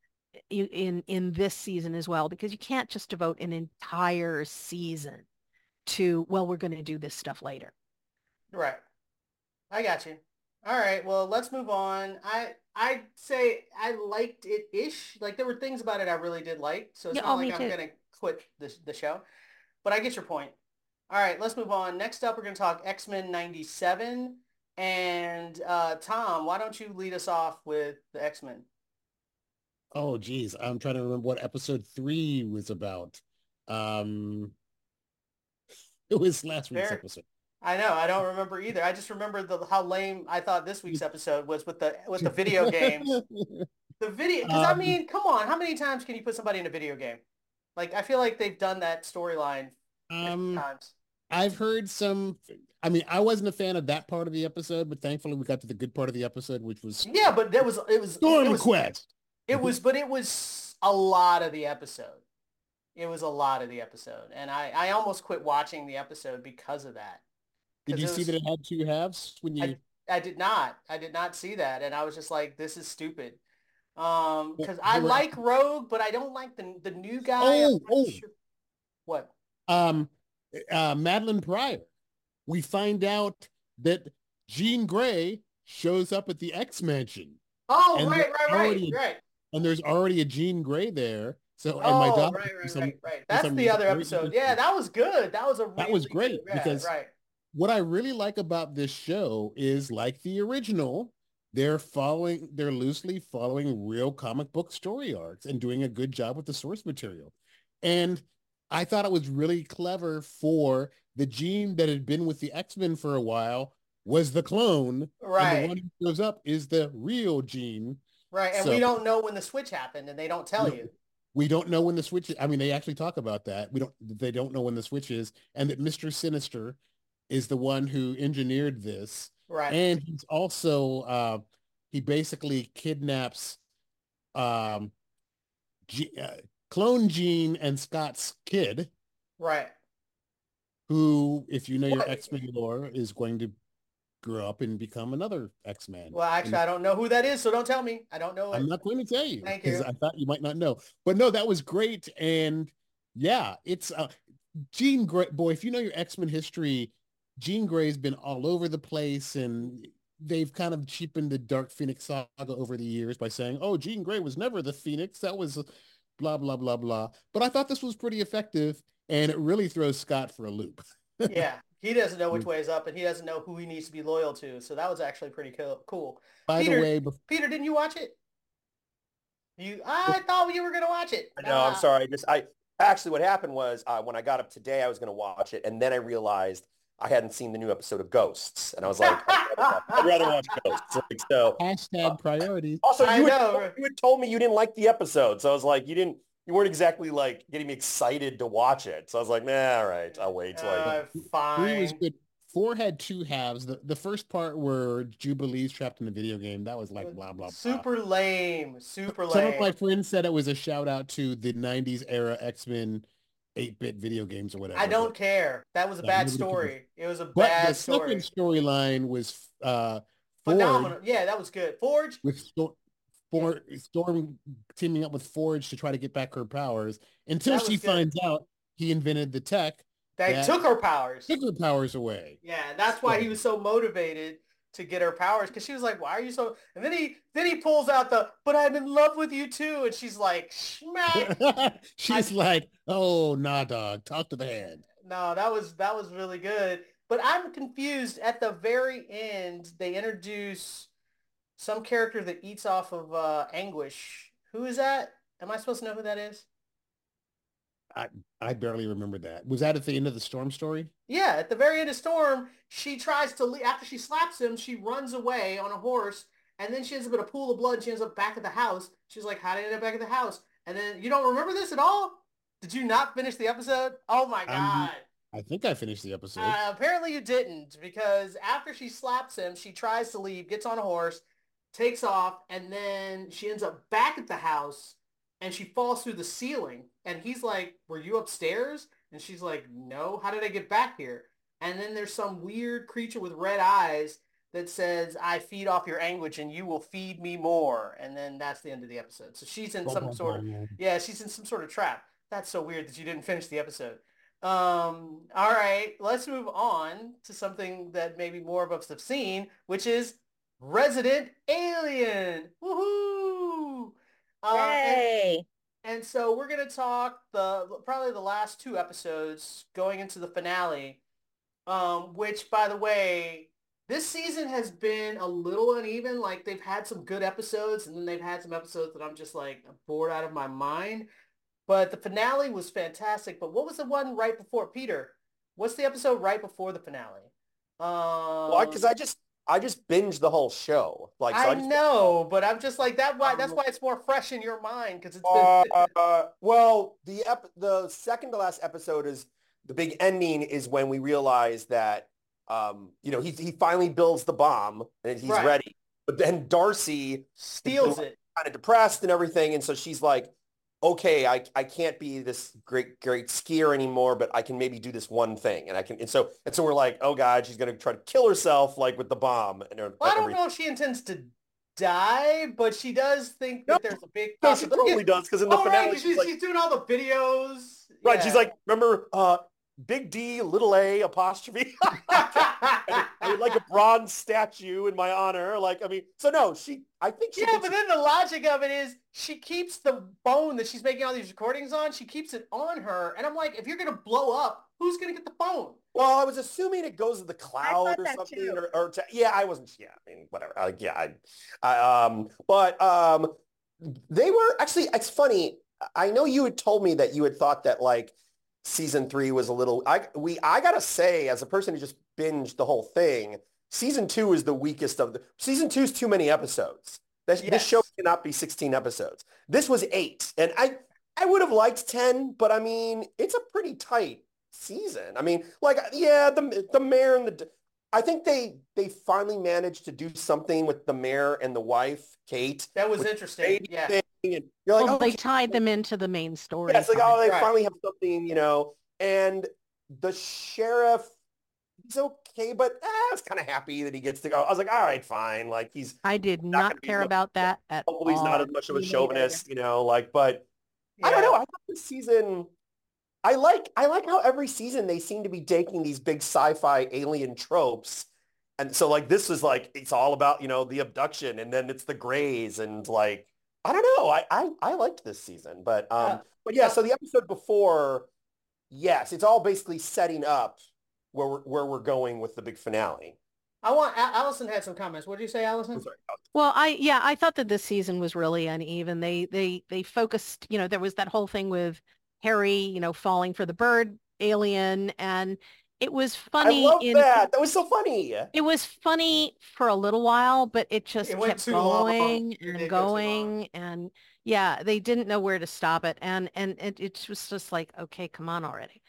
in in this season as well, because you can't just devote an entire season to, well, we're going to do this stuff later. Right. I got you. All right. Well, let's move on. I I'd say I liked it ish. Like there were things about it I really did like. So it's Yeah, not oh, like me I'm too. gonna quit the the show. But I get your point. All right, let's move on. Next up, we're gonna talk X-Men ninety-seven. And uh, Tom, why don't you lead us off with the X-Men? Oh, geez. I'm trying to remember what episode three was about. Um, it was last week's Fair. episode. I know, I don't remember either. I just remember the how lame I thought this week's episode was with the with the video games. The video, because I Um, mean, come on, how many times can you put somebody in a video game? Like, I feel like they've done that storyline fifty Um, times. I've heard some, I mean, I wasn't a fan of that part of the episode, but thankfully we got to the good part of the episode, which was Yeah, but that was it was Storm it was, Quest. it was, but it was a lot of the episode. It was a lot of the episode, and I I almost quit watching the episode because of that. Did 'Cause you it see was- that it had two halves when you? I, I did not. I did not see that, and I was just like, "This is stupid." Um, because I They were- like Rogue, but I don't like the the new guy. Oh, I'm not oh. sure- What? um, uh, Madeline Pryor. We find out that Jean Grey shows up at the X Mansion, Oh, And right, there's right, right, already- right. and there's already a Jean Grey there. So, and my Oh, daughter, right, for right, some- right, right. for That's some the other very episode. interesting- Yeah, that was good. That was a That was really great good- yeah, because- right. What I really like about this show is, like the original, they're following, they're loosely following real comic book story arcs and doing a good job with the source material. And I thought it was really clever for the Jean that had been with the X-Men for a while was the clone. And Right. the one who shows up is the real Jean. Right, and So- we don't know when the switch happened, and they don't tell No. you. We don't know when the switch is. I mean, they actually talk about that. We don't, they don't know when the switch is, and that Mister Sinister is the one who engineered this. Right. And he's also, uh, he basically kidnaps um, G- uh, Clone Jean and Scott's kid, Right. who, if you know your What? X-Men lore, is going to grow up and become another X-Man. Well, actually, And I don't know who that is, so don't tell me. I don't know it. I'm not going to tell you Thank because you. I thought you might not know. But no, that was great. And yeah, it's uh, Jean Grey. Boy, if you know your X-Men history, Jean Grey's been all over the place, and they've kind of cheapened the Dark Phoenix saga over the years by saying, oh, Jean Grey was never the Phoenix. That was blah, blah, blah, blah. But I thought this was pretty effective, and it really throws Scott for a loop. Yeah, he doesn't know which way is up, and he doesn't know who he needs to be loyal to. So that was actually pretty co- cool. By Peter, the way, bef- Peter, didn't you watch it? You, I thought you were gonna watch it. No, I'm Ah. sorry. Just I actually what happened was uh, when I got up today, I was going to watch it, and then I realized I hadn't seen the new episode of Ghosts, and I was like, I'd rather, I'd rather watch Ghosts. Like, so hashtag priorities. also, I you had, know. you had told me you didn't like the episode, so I was like, you didn't, you weren't exactly like getting me excited to watch it. So I was like, nah, all right, I'll wait till I. Uh, Three fine. was good. four had two halves. The the first part where Jubilee's trapped in the video game, that was like blah blah blah. Super lame. Super Some lame. of my friends said it was a shout out to the nineties era X-Men eight-bit video games or whatever. I don't but, care. That was a yeah, bad nobody story. cares. It was a But bad the story. second storyline was uh Forge Phenomenal. Yeah, that was good. Forge. with Sto- For- Storm teaming up with Forge to try to get back her powers until That was she good. finds out he invented the tech They that took her powers. took her powers away. Yeah, that's why he was so motivated to get her powers, because she was like, why are you so, and then he then he pulls out the, but I'm in love with you too, and she's like, schmack. She's like, oh nah dog, talk to the hand. No, that was that was really good. But I'm confused. At the very end, they introduce some character that eats off of uh, Anguish. Who is that? Am I supposed to know who that is? I I barely remember that. Was that at the end of the Storm story? Yeah, at the very end of Storm, she tries to leave. After she slaps him, she runs away on a horse, and then she ends up in a pool of blood. She ends up back at the house. She's like, how did I end up back at the house? And then, you don't remember this at all? Did you not finish the episode? Oh my God. Um, I think I finished the episode. Uh, apparently you didn't, because after she slaps him, she tries to leave, gets on a horse, takes off, and then she ends up back at the house, and she falls through the ceiling. And he's like, were you upstairs? And she's like, no, how did I get back here? And then there's some weird creature with red eyes that says, I feed off your anguish and you will feed me more. And then that's the end of the episode. So she's in some sort of, yeah, she's in some sort of trap. That's so weird that you didn't finish the episode. Um, all right, let's move on to something that maybe more of us have seen, which is Resident Alien. Woohoo! Uh, and, Yay! and so we're going to talk the probably the last two episodes going into the finale, um, which, by the way, this season has been a little uneven. Like, they've had some good episodes, and then they've had some episodes that I'm just, like, bored out of my mind. But the finale was fantastic. But what was the one right before, Peter? What's the episode right before the finale? Um, Well, because I just I just binged the whole show. Like, so I, I just, know, but I'm just like that. Why? That's why it's more fresh in your mind, because it's been. Uh, uh, well, the ep- the second to last episode is the big ending is when we realize that um, you know, he he finally builds the bomb and he's Right. ready. But then Darcy Steals it. kind of depressed and everything, and so she's like, okay, I I can't be this great great skier anymore, but I can maybe do this one thing, and I can. And so and so we're like, oh God, she's gonna try to kill herself, like with the bomb. And Well, I don't know if she intends to die, but she does think that No, there's a big No, she possibility. totally does, because in the Oh, finale, right, she's she's, like, she's doing all the videos. right, Yeah. she's like, remember, uh, big D, little A, apostrophe. I would like a bronze statue in my honor. Like, I mean, so no, she, I think she Yeah, thinks but then the logic of it is she keeps the phone that she's making all these recordings on, she keeps it on her. And I'm like, if you're going to blow up, who's going to get the phone? well, I was assuming it goes to the cloud thought or that something, too. or, or to, yeah, I wasn't, yeah, I mean, whatever. Like, yeah, I, I, um, but, um, they were actually, it's funny. I know you had told me that you had thought that like season three was a little, I, we, I gotta say, as a person who just binged the whole thing, season two is the weakest of the, season two is too many episodes. This, Yes. this show cannot be sixteen episodes. This was eight. And I, I would have liked ten, but I mean, it's a pretty tight season. I mean, like, yeah, the, the mayor and the, I think they, they finally managed to do something with the mayor and the wife, Kate. That was with the interesting. dating Yeah. thing, and you're like, Well, oh, they okay. tied them into the main story. Yeah, it's like, oh, they Right. finally have something, you know, and the sheriff, he's okay, but eh, I was kind of happy that he gets to go. I was like, all right, fine. Like, he's, I did not not gonna be care the- about that at hopefully he's all. not as much of a Me neither. chauvinist, you know, like, but I don't Yeah. know. I thought this season, I like, I like how every season they seem to be taking these big sci-fi alien tropes. And so like, this is like, it's all about, you know, the abduction, and then it's the Greys, and like, I don't know. I, I, I liked this season, but, um, Yeah. but yeah, so the episode before, yes, it's all basically setting up where we're, where we're going with the big finale. I want, A- Allison had some comments. What did you say, Allison? I'm sorry. Well, I yeah, I thought that this season was really uneven. They they they focused, you know, there was that whole thing with Harry, you know, falling for the bird alien, and it was I funny love in that. That was so funny. it was funny for a little while, but it just It went kept too long. going It and did go too long. going, and yeah, they didn't know where to stop it, and and it, it was just like, okay, come on already.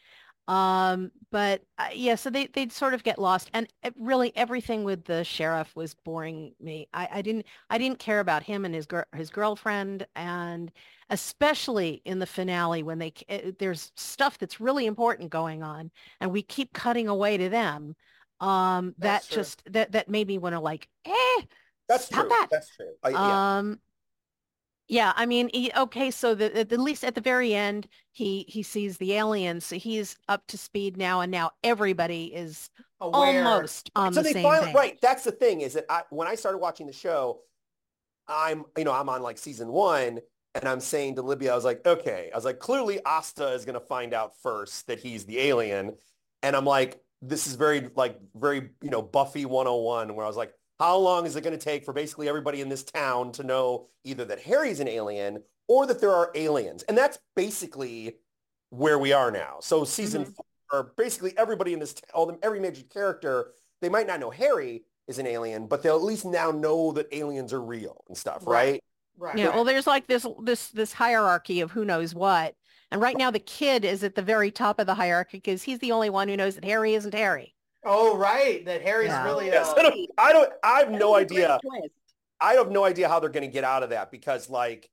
Um, but uh, yeah, so they they'd sort of get lost, and uh, really everything with the sheriff was boring me. I, I didn't I didn't care about him and his girl his girlfriend, and especially in the finale when they uh, there's stuff that's really important going on, and we keep cutting away to them. Um, that That's true. just that that made me want to like, eh, That's stop true. that. That's true. I, yeah. Um, yeah, I mean, he, okay, so the, at the least at the very end, he he sees the aliens, so he's up to speed now, and now everybody is Aware. almost on So the they same finally, page. right. That's the thing is that I, when I started watching the show, I'm, you know, I'm on like season one and I'm saying to Libya, I was like, okay, I was like, clearly Asta is going to find out first that he's the alien. And I'm like, this is very like, very, you know, Buffy one oh one where I was like, how long is it going to take for basically everybody in this town to know either that Harry's an alien or that there are aliens? And that's basically where we are now. So season Mhm. four, basically everybody in this, t- all them, every major character, they might not know Harry is an alien, but they'll at least now know that aliens are real and stuff, right? Right. Right. Yeah, well, there's like this this this hierarchy of who knows what, and right now the kid is at the very top of the hierarchy because he's the only one who knows that Harry isn't Harry. Oh, right. That Harry's Yeah. really. Yes, Uh, I don't, I don't, I have That no was a great idea. twist. I have no idea how they're going to get out of that because like,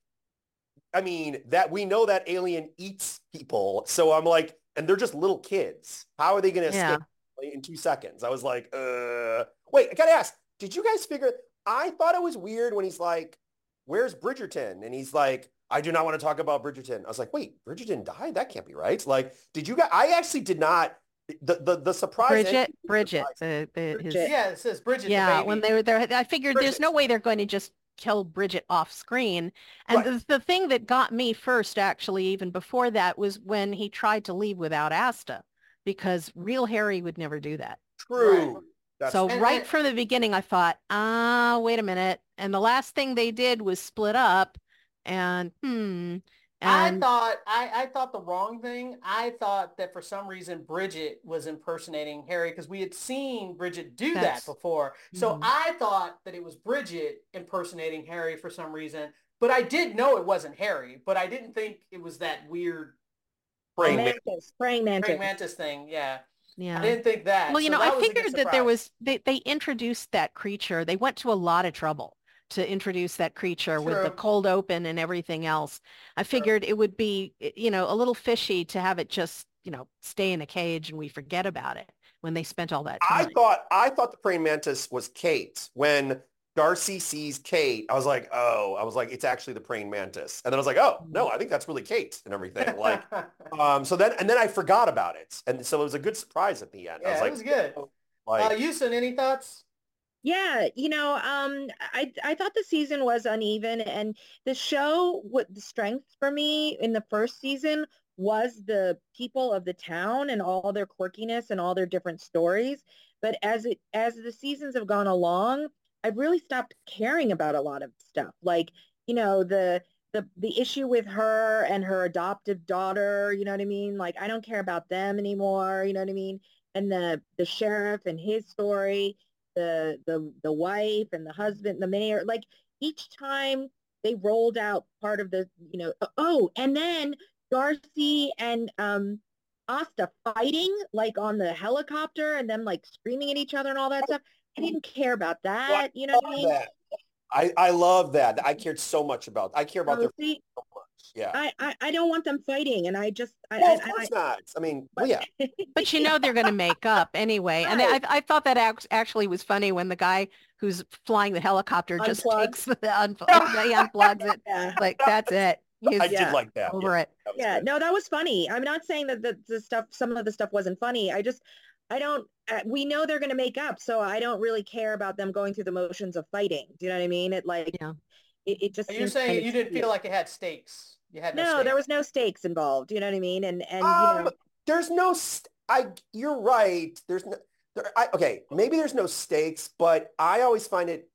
I mean, that we know that alien eats people. So I'm like, and they're just little kids. How are they going to Yeah. escape in two seconds? I was like, uh, wait, I got to ask, did you guys figure, I thought it was weird when he's like, where's Bridgerton? And he's like, I do not want to talk about Bridgerton. I was like, wait, Bridgerton died? That can't be right. Like, did you guys, I actually did not, the, the, the surprise. Bridget, ending- Bridget, the, the his Bridget. yeah, it says Bridget. yeah, the baby. when they were there, I figured there's Bridget. no way they're going to just kill Bridget off screen. And Right. the, the thing that got me first, actually, even before that, was when he tried to leave without Asta, because real Harry would never do that. True. Right. That's So And- right and- from the beginning, I thought, ah, wait a minute. And the last thing they did was split up, and hmm, I and thought I, I thought the wrong thing. I thought that for some reason Bridget was impersonating Harry because we had seen Bridget do That's- that before. So Mhm. I thought that it was Bridget impersonating Harry for some reason. But I did know it wasn't Harry, but I didn't think it was that weird praying man. Mantis, praying mantis. praying mantis thing. Yeah. yeah. I didn't think that. Well, you So know, that I was a good figured that there surprise. was they they introduced that creature. They went to a lot of trouble to introduce that creature with the True. cold open and everything else. I figured it would be, you know, a little fishy to have it just, you know, stay in a cage and we forget about it when they spent all that I time. thought I thought the praying mantis was Kate. When Darcy sees Kate, I was like, oh, I was like, it's actually the praying mantis. And then I was like, oh, no, I think that's really Kate and everything. Like, um, so then and then I forgot about it. And so it was a good surprise at the end. I yeah, was it like, was good. like uh, Yusin, any thoughts? Yeah, you know, um, I I thought the season was uneven, and the show, what the strength for me in the first season was the people of the town and all their quirkiness and all their different stories. But as it as the seasons have gone along, I've really stopped caring about a lot of stuff. Like, you know, the the the issue with her and her adoptive daughter, you know what I mean? Like, I don't care about them anymore, you know what I mean? And the the sheriff and his story, the the the wife and the husband, the mayor, like each time they rolled out part of the, you know, oh, and then Darcy and um Asta fighting like on the helicopter and them like screaming at each other and all that stuff. I didn't care about that, you know what I love mean? that. I, I love that. I cared so much about I care about So, their see, so much. Yeah. I, I I don't want them fighting, and I just I, well, I, of course I, not. I mean, well, yeah. But you know they're going to make up anyway. And I, Right. I thought that act- actually was funny when the guy who's flying the helicopter just Unplugged. takes the unpl- he unplugs it. yeah. Like, that's it. He's I Yeah. did like that. over it. That was Yeah, good. no, that was funny. I'm not saying that the, the stuff, some of the stuff wasn't funny. I just, I don't, uh, we know they're going to make up, so I don't really care about them going through the motions of fighting. Do you know what I mean? It like, Yeah. it, it just Are you seems saying kind of you didn't cheap. feel like it had stakes? You had no, No, stakes. there was no stakes involved. You know what I mean? And, and, Um, you know, there's no, st- I, you're right. There's no, there, I, okay, maybe there's no stakes, but I always find it,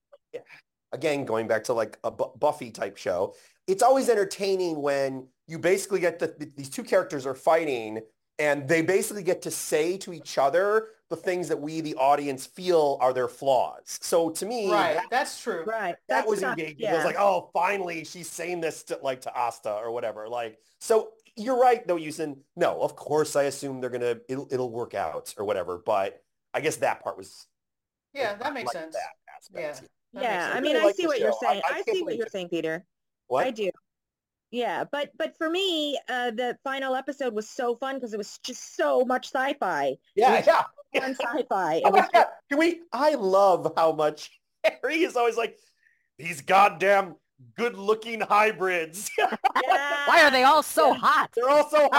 again, going back to like a Bu- Buffy type show, it's always entertaining when you basically get the, these two characters are fighting and they basically get to say to each other the things that we, the audience, feel are their flaws. So to me, Right, that, that's true. right. that That's was not, engaging. yeah. It was like, oh, finally she's saying this to like to Asta or whatever. Like, so you're right, though, Yusin. No, of course, I assume they're gonna it'll, it'll work out or whatever. But I guess that part was yeah, that makes like sense. That aspect. Yeah, yeah. I I mean, really I like see the what you're show. saying. I- I I, can't see what believe you're it. saying, Peter. What? I do. Yeah, but but for me, uh, the final episode was so fun because it was just so much sci-fi. Yeah, it was yeah. just fun sci-fi. Oh It my was God. Can we? I love how much Harry is always like these goddamn good-looking hybrids. yeah. Why are they all so hot? They're all so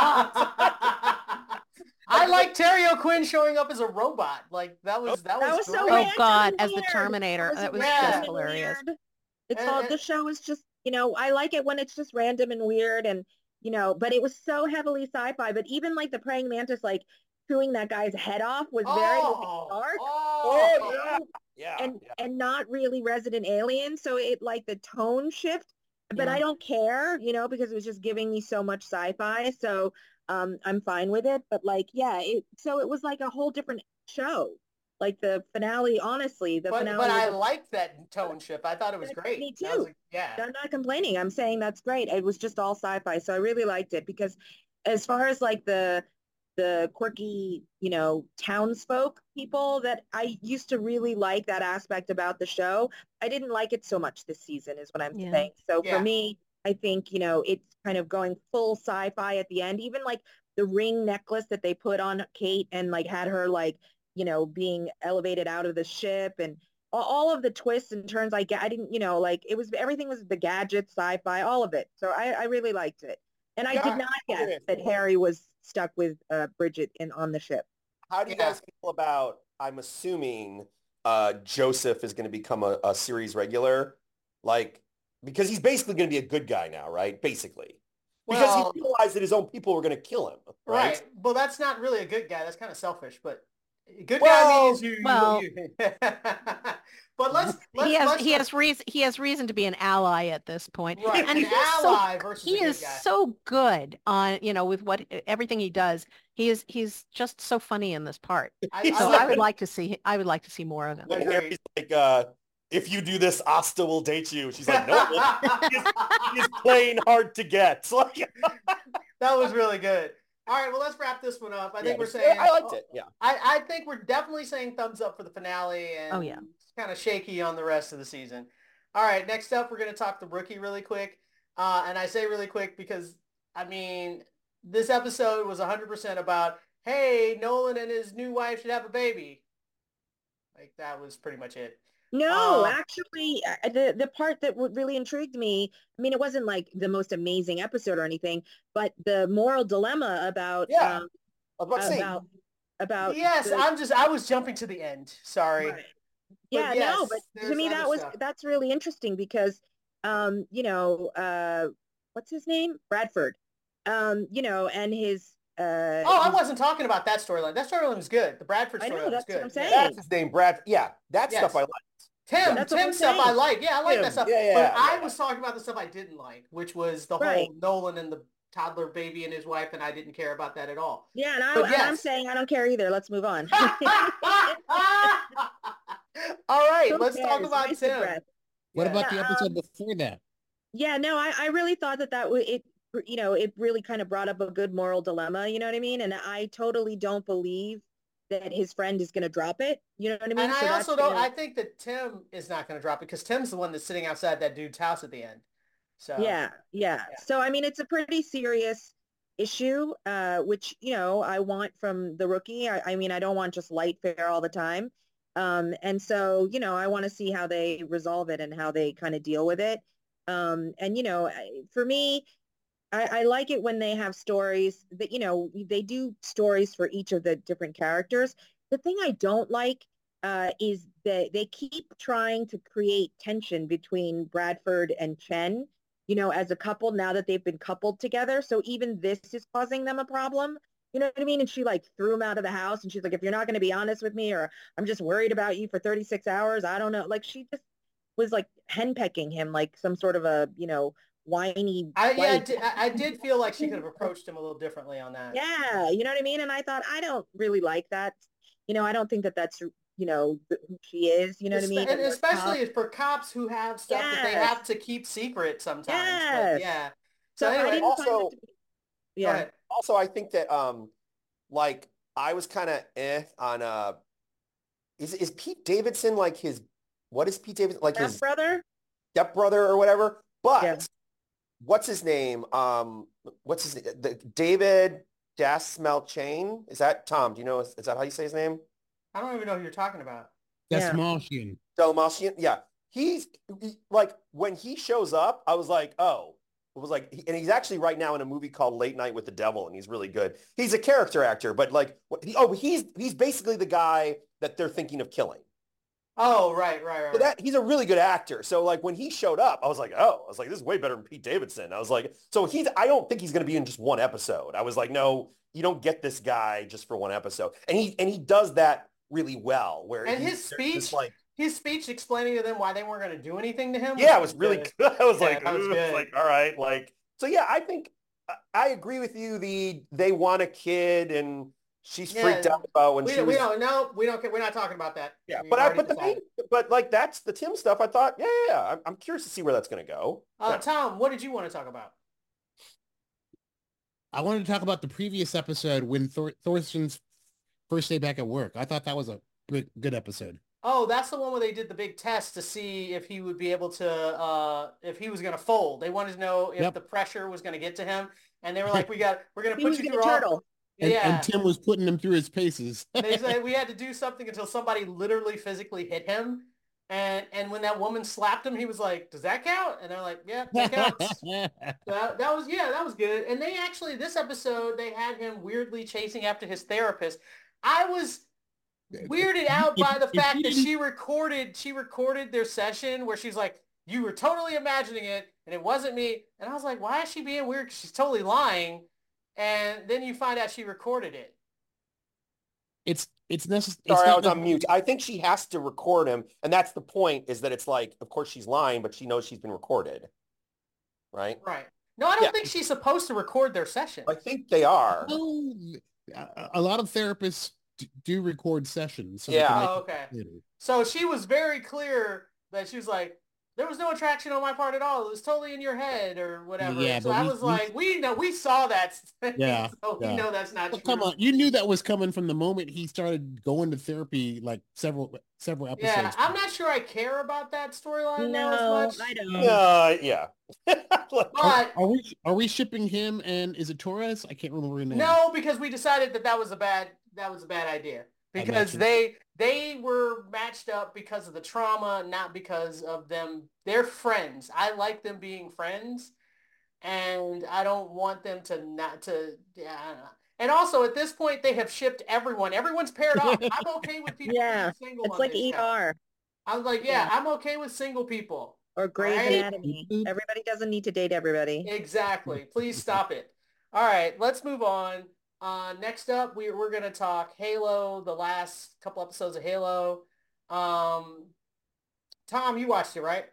hot. I like Terry O'Quinn showing up as a robot. Like that was that was, That was so great. Oh random God, and as the weird. Terminator, That that was random just and hilarious. weird. It's And- all and- the show is just, you know, I like it when it's just random and weird and, you know, but it was so heavily sci-fi. But even like the praying mantis, like chewing that guy's head off was very Oh, like, dark oh, Oh yeah. Yeah. and yeah. and not really Resident Alien. So it like the tone shift, but Yeah. I don't care, you know, because it was just giving me so much sci-fi. So um, I'm fine with it. But like, yeah, it so it was like a whole different show. Like the finale, honestly, the But finale. but I was a- liked that tone shift. I thought it was Yeah, great. me I was too. like, yeah. I'm not complaining. I'm saying that's great. It was just all sci-fi, so I really liked it because as far as like the the quirky, you know, townsfolk people that I used to really like that aspect about the show, I didn't like it so much this season is what I'm Yeah. saying. So Yeah. for me, I think, you know, it's kind of going full sci-fi at the end. Even like the ring necklace that they put on Kate and like had her like, you know, being elevated out of the ship and a- all of the twists and turns I get, I didn't, you know, like it was, everything was the gadgets, sci-fi, all of it. So I, I really liked it. And I Yeah, did not guess okay. that Harry was stuck with uh, Bridget in on the ship. How do you Yeah. guys feel about? I'm assuming uh, Joseph is going to become a, a series regular, like because he's basically going to be a good guy now, right? Basically, because Well, he realized that his own people were going to kill him, right? right. Well, that's not really a good guy. That's kind of selfish. But good Well, guy means you. you- well- you, but let's let's he has let's, he has reason he has reason to be an ally at this point. right, And an he's ally so versus he a good is guy. so good on, you know, with what everything he does. He is he's just so funny in this part. I, So I I would like like to see I would like to see more of him. When Agreed. Harry's like, uh, "If you do this, Asta will date you." She's like, "No, he's, he's playing hard to get." Like, that was really good. All right, well, let's wrap this one up. I think yeah, we're but saying I liked it. Yeah. I, I think we're definitely saying thumbs up for the finale and Oh, yeah. it's kind of shaky on the rest of the season. All right, next up, we're going to talk the rookie really quick. Uh, and I say really quick because, I mean, this episode was one hundred percent about, hey, Nolan and his new wife should have a baby. Like, that was pretty much it. No, Uh, actually, uh, the the part that w- really intrigued me, I mean, it wasn't like the most amazing episode or anything, but the moral dilemma about Yeah. um, I was about to say, about about Yes, the- I'm just, I was jumping to the end. Sorry. Right. Yeah, yes, no, but to there's me other that was stuff. that's really interesting because um, you know, uh what's his name? Bradford. Um, you know, and his uh Oh, I his- wasn't talking about that storyline. That storyline was good. The Bradford I know, storyline was that's good. what I'm Yeah. saying. that's his name, Brad. Yeah, that Yes. stuff I like. Tim, That's what Tim I'm stuff I saying. like. Yeah, I like Tim, that stuff. yeah, yeah, but yeah, I yeah. was talking about the stuff I didn't like, which was the Right. whole Nolan and the toddler baby and his wife, and I didn't care about that at all. yeah, and, I, But and I'm yes. saying I don't care either. Let's move on. All right, Who let's talk cares? about Wasted Tim. breath. What Yeah. about the Yeah, episode um, before that? Yeah, no, I, I really thought that that would it you know it really kind of brought up a good moral dilemma, you know what I mean? And I totally don't believe that his friend is going to drop it, you know what I mean? And So I that's also don't. gonna- I think that Tim is not going to drop it because Tim's the one that's sitting outside that dude's house at the end. So yeah, yeah, Yeah. So I mean, it's a pretty serious issue, uh, which you know I want from the rookie. I, I mean, I don't want just light fare all the time. Um, and so you know, I want to see how they resolve it and how they kind of deal with it. Um, and you know, I- for me, I, I like it when they have stories that, you know, they do stories for each of the different characters. The thing I don't like uh, is that they keep trying to create tension between Bradford and Chen, you know, as a couple now that they've been coupled together. So even this is causing them a problem. You know what I mean? And she like threw him out of the house and she's like, if you're not going to be honest with me, or I'm just worried about you for thirty-six hours. I don't know. Like she just was like henpecking him like some sort of a, you know, whiny I yeah, I wife. did, I I did feel like she could have approached him a little differently on that. Yeah, you know what I mean? And I thought, I don't really like that. You know, I don't think that that's, you know, th- who she is. You know what I Espe- mean? And we're especially tough. for cops who have stuff that they Yes. have to keep secret sometimes. Yes. But yeah. So So I anyway, didn't find also- that to be, Yeah. ahead. Also, I think that um, like I was kind of eh on uh, is is Pete Davidson like his what is Pete Davidson like his brother? stepbrother or whatever? But Yeah. what's his name? Um, what's his the David Dasmalchian? Is that Tom? Do you know? Is, is that how you say his name? I don't even know who you're talking about. That's Yeah. Martian. Dalmatian, yeah. He's he- like when he shows up, I was like, oh, it was like, and he's actually right now in a movie called Late Night with the Devil, and he's really good. He's a character actor, but like, what- he, oh, he's he's basically the guy that they're thinking of killing. Oh, right, right, right. So right. that he's a really good actor. So like when he showed up, I was like, oh, I was like, this is way better than Pete Davidson. I was like, so he's, I don't think he's going to be in just one episode. I was like, no, you don't get this guy just for one episode, and he and he does that really well. Where And he- his they're speech, just like. his speech explaining to them why they weren't going to do anything to him. Yeah, it was really good. good. I was Yeah, like, that was "Ooh," it's good. like, all right, like, so yeah, I think I- I agree with you. The they want a kid, and she's freaked Yeah. out about when We, she don't- was. we don't. No, we don't. We're not talking about that. Yeah, We've but I, already but the main, decided. but like that's the Tim stuff. I thought, yeah, yeah, yeah. I'm, I'm curious to see where that's gonna go. Uh, Yeah. Tom, what did you want to talk about? I wanted to talk about the previous episode when Thor- Thorsten's first day back at work. I thought that was a good, good episode. Oh, that's the one where they did the big test to see if he would be able to, uh, if he was going to fold. They wanted to know if Yep. the pressure was going to get to him, and they were like, "We got, we're going to He put was you gonna through all." turtle. And, Yeah, and Tim was putting him through his paces. they said we had to do something until somebody literally physically hit him, and and when that woman slapped him, he was like, "Does that count?" And they're like, "Yeah, that counts." That, that was yeah, that was good. And they actually this episode they had him weirdly chasing after his therapist. I was weirded out If- by the if fact you that didn't- she recorded she recorded their session where she's like, "You were totally imagining it, and it wasn't me." And I was like, "Why is she being weird? 'Cause she's totally lying." And then you find out she recorded it. it's it's necessary. Sorry, I was on mute. I think she has to record him, and that's the point. Is that it's like, of course, she's lying, but she knows she's been recorded, right? Right. No, I don't Yeah. think she's supposed to record their session. I think they are. Oh, a a lot of therapists d- do record sessions. So Yeah. they can Oh, make okay. it later. So she was very clear that she was like, there was no attraction on my part at all. It was totally in your head or whatever. Yeah, so but I we- was we- like, we know, we saw that. Yeah, so we yeah. know that's not Well, true. come on, you knew that was coming from the moment he started going to therapy, like several several episodes. Yeah, I'm not sure I care about that storyline now No, as much. I don't. Uh, yeah. Like, But Are we are we shipping him and is it Torres? I can't remember her name. no, because we decided that that was a bad that was a bad idea I because imagine. they they were matched up because of the trauma, not because of them. They're friends. I like them being friends, and I don't want them to not to. Yeah, I don't know. And also at this point they have shipped everyone. Everyone's paired up. I'm okay with people Yeah, being single. It's on like this E show. R I was like, yeah, I'm okay with single people. or Grey's Right? Anatomy. Everybody doesn't need to date everybody. Exactly. Please stop it. All right, let's move on. Uh, next up, we, we're going to talk Halo, the last couple episodes of Halo. Um, Tom, you watched it, right?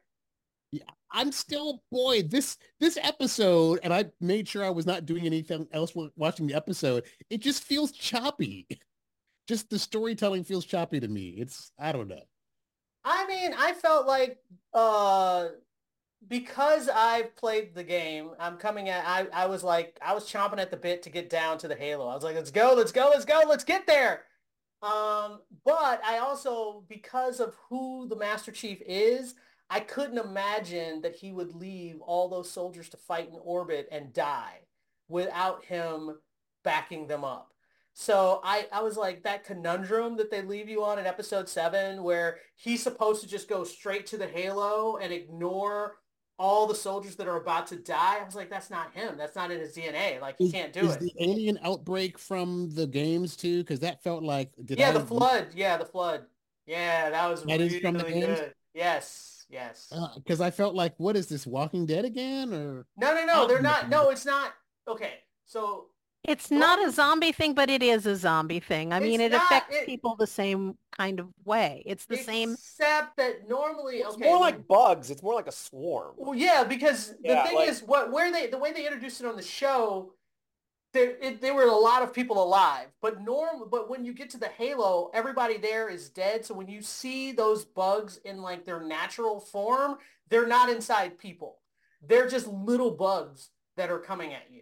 I'm still, boy, this this episode, and I made sure I was not doing anything else while watching the episode. It just feels choppy. Just the storytelling feels choppy to me. It's, I don't know. I mean, I felt like uh, because I've played the game, I'm coming at, I, I was like, I was chomping at the bit to get down to the Halo. I was like, let's go, let's go, let's go, let's get there. Um, but I also, because of who the Master Chief is, I couldn't imagine that he would leave all those soldiers to fight in orbit and die without him backing them up. So I, I was like, that conundrum that they leave you on in episode seven, where he's supposed to just go straight to the Halo and ignore all the soldiers that are about to die. I was like, that's not him. That's not in his D N A. Like, he Is, can't do is it. the alien outbreak from the games too? Because that felt like, did Yeah, I, the flood. Yeah, the flood. Yeah, that was That is really from the games? good. Yes, yes. Because I felt like, what is this, Walking Dead again? Or No, no, no, they're Um, not. No, it's not. Okay, so It's not a zombie thing, but it is a zombie thing. I mean, It's it not- affects it- people the same kind of way. It's the same. except that normally, it's okay, more when- like bugs. It's more like a swarm. Well, yeah, because the Yeah, thing like- is, what where they the way they introduced it on the show, there it, there were a lot of people alive. But norm, but when you get to the Halo, everybody there is dead. So when you see those bugs in like their natural form, they're not inside people. They're just little bugs that are coming at you.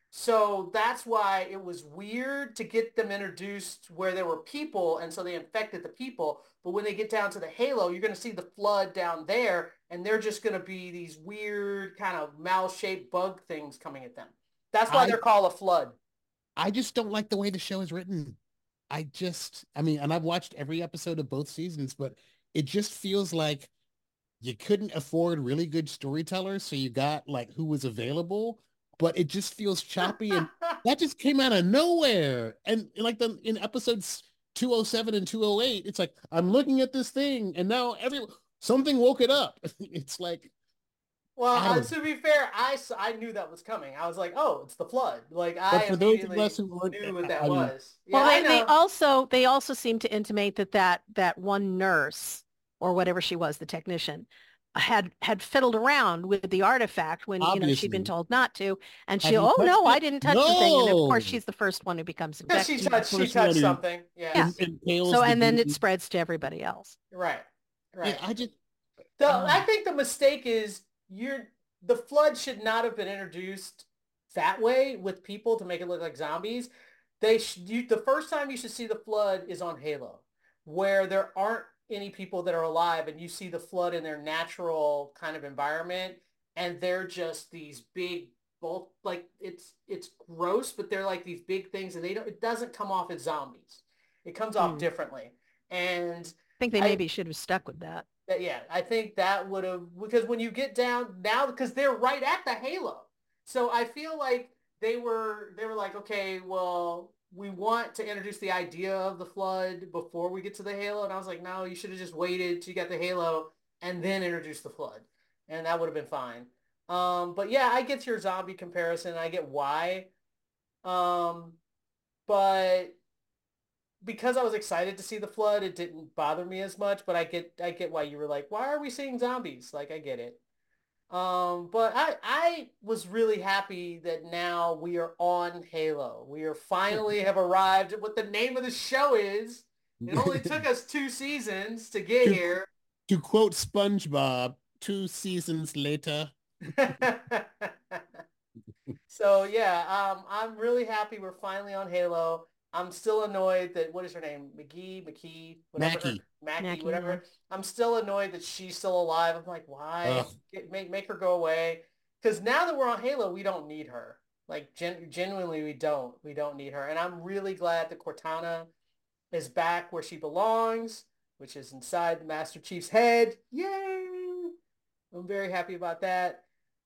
So that's why it was weird to get them introduced where there were people, and so they infected the people. But when they get down to the Halo, you're going to see the flood down there, and they're just going to be these weird kind of mouse-shaped bug things coming at them. That's why I, they're called a flood. I just don't like the way the show is written. I just, I mean, and I've watched every episode of both seasons, but it just feels like you couldn't afford really good storytellers, so you got like who was available, but it just feels choppy, and that just came out of nowhere. And like the in episodes two oh seven and two oh eight, it's like I'm looking at this thing, and now every something woke it up. It's like, Well, I uh, don't- to be fair, I, s- I knew that was coming. I was like, oh, it's the flood. Like but I for those of immediately us who weren't, knew what that I mean, was. Yeah, Well, I they, they know. also they also seem to intimate that that that one nurse or whatever she was, the technician, had had fiddled around with the artifact when you know she'd been Obviously. told not to, and Have she, you oh no, touched I it? didn't touch the thing, and of course No. she's the first one who becomes Because she infected. touched, she First one touched who- something. Yeah. Yeah. impales So the and then it dude. spreads to everybody else. Right. Right. Yeah, I just The, Oh. I think the mistake is you're the flood should not have been introduced that way with people to make it look like zombies. They sh- you, the first time you should see the flood is on Halo, where there aren't any people that are alive, and you see the flood in their natural kind of environment, and they're just these big bulk, like it's it's gross, but they're like these big things, and they don't. It doesn't come off as zombies. It comes off Hmm. differently, and I think they I- maybe should have stuck with that. that, yeah, I think that would have, because when you get down now, because they're right at the Halo. So I feel like they were, they were like, okay, well, we want to introduce the idea of the flood before we get to the Halo. And I was like, no, you should have just waited till you got the Halo and then introduce the flood. And that would have been fine. Um, but yeah, I get your zombie comparison. I get why. Um, but because I was excited to see the flood, it didn't bother me as much, but I get I get why you were like, why are we seeing zombies? Like, I get it. Um, but I I was really happy that now we are on Halo. We are finally have arrived at what the name of the show is. It only took us two seasons to get To- here. To quote SpongeBob, two seasons later. So yeah, um, I'm really happy we're finally on Halo. I'm still annoyed that, what is her name? McGee, McKee, whatever. her- Mackie. Mackie, Mackie, whatever. yeah. I'm still annoyed that she's still alive. I'm like, why? Ugh. Get, make make her go away. Because now that we're on Halo, we don't need her. Like gen- genuinely, we don't. We don't need her. And I'm really glad that Cortana is back where she belongs, which is inside the Master Chief's head. Yay! I'm very happy about that.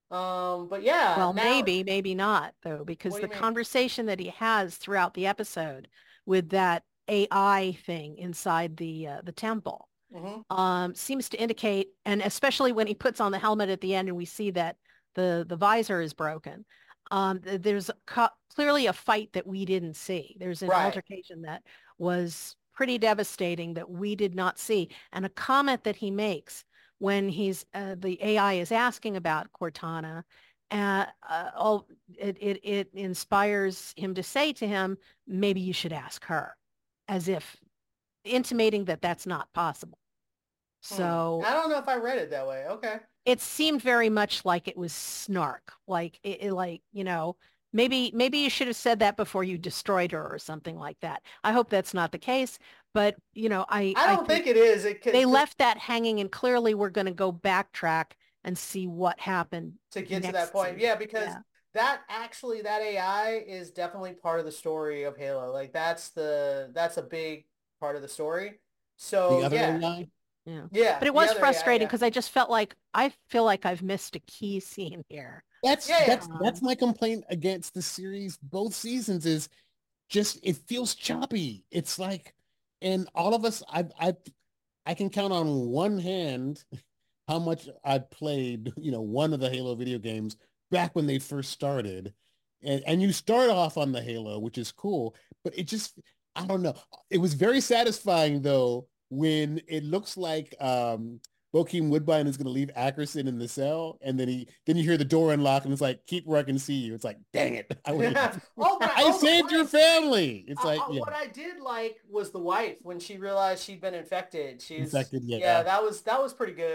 Um, but yeah. Well, now- maybe, maybe not, though, because What do the you mean? conversation that he has throughout the episode with that A I thing inside the uh, the temple Mhm. um, seems to indicate, and especially when he puts on the helmet at the end and we see that the the visor is broken, um, th- there's co- clearly a fight that we didn't see. There's an Right. altercation that was pretty devastating that we did not see, and a comment that he makes when he's uh, the A I is asking about Cortana, uh, uh, all it, it it inspires him to say to him, maybe you should ask her, as if intimating that that's not possible. Hmm. So I don't know if I read it that way. Okay. it seemed very much like it was snark, like it, it like, you know, maybe maybe you should have said that before you destroyed her or something like that. I hope that's not the case, but you know, I I don't think it is. It could, they left that hanging, and clearly we're going to go backtrack and see what happened to get to next that point. season. Yeah, because Yeah. that actually that A I is definitely part of the story of Halo. Like that's the that's a big part of the story. So The other yeah, guy. Yeah. yeah. But it the was other A I, frustrating yeah. because I just felt like I feel like I've missed a key scene here. That's Yeah, yeah. that's that's my complaint against the series both seasons is just it feels choppy. It's like, and all of us, I I I can count on one hand how much I played, you know, one of the Halo video games back when they first started. And and you start off on the Halo, which is cool, but it just, I don't know. It was very satisfying though when it looks like um Bokeem Woodbine is going to leave Ackerson in the cell, and then he then you hear the door unlock, and it's like, keep where I can see you. It's like, dang it, I, would've- Oh, but I oh, the saved your wife- family. It's uh, like, uh, yeah, What I did like was the wife when she realized she'd been infected. She's Infected, yeah. yeah, that was that was pretty good.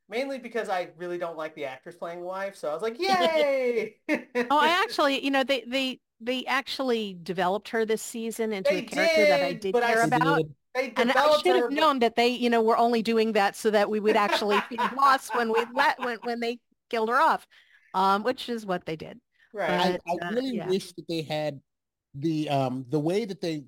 mainly because I really don't like the actress playing the wife. So I was like, yay! Oh, I actually, you know, they they they actually developed her this season into They a character that I did, did but I care They about. did. They And I developed should her, have but- known that they, you know, were only doing that so that we would actually feel lost when we let when when they killed her off, um, which is what they did. right. I, But I uh, really yeah. wish that they had the um the way that they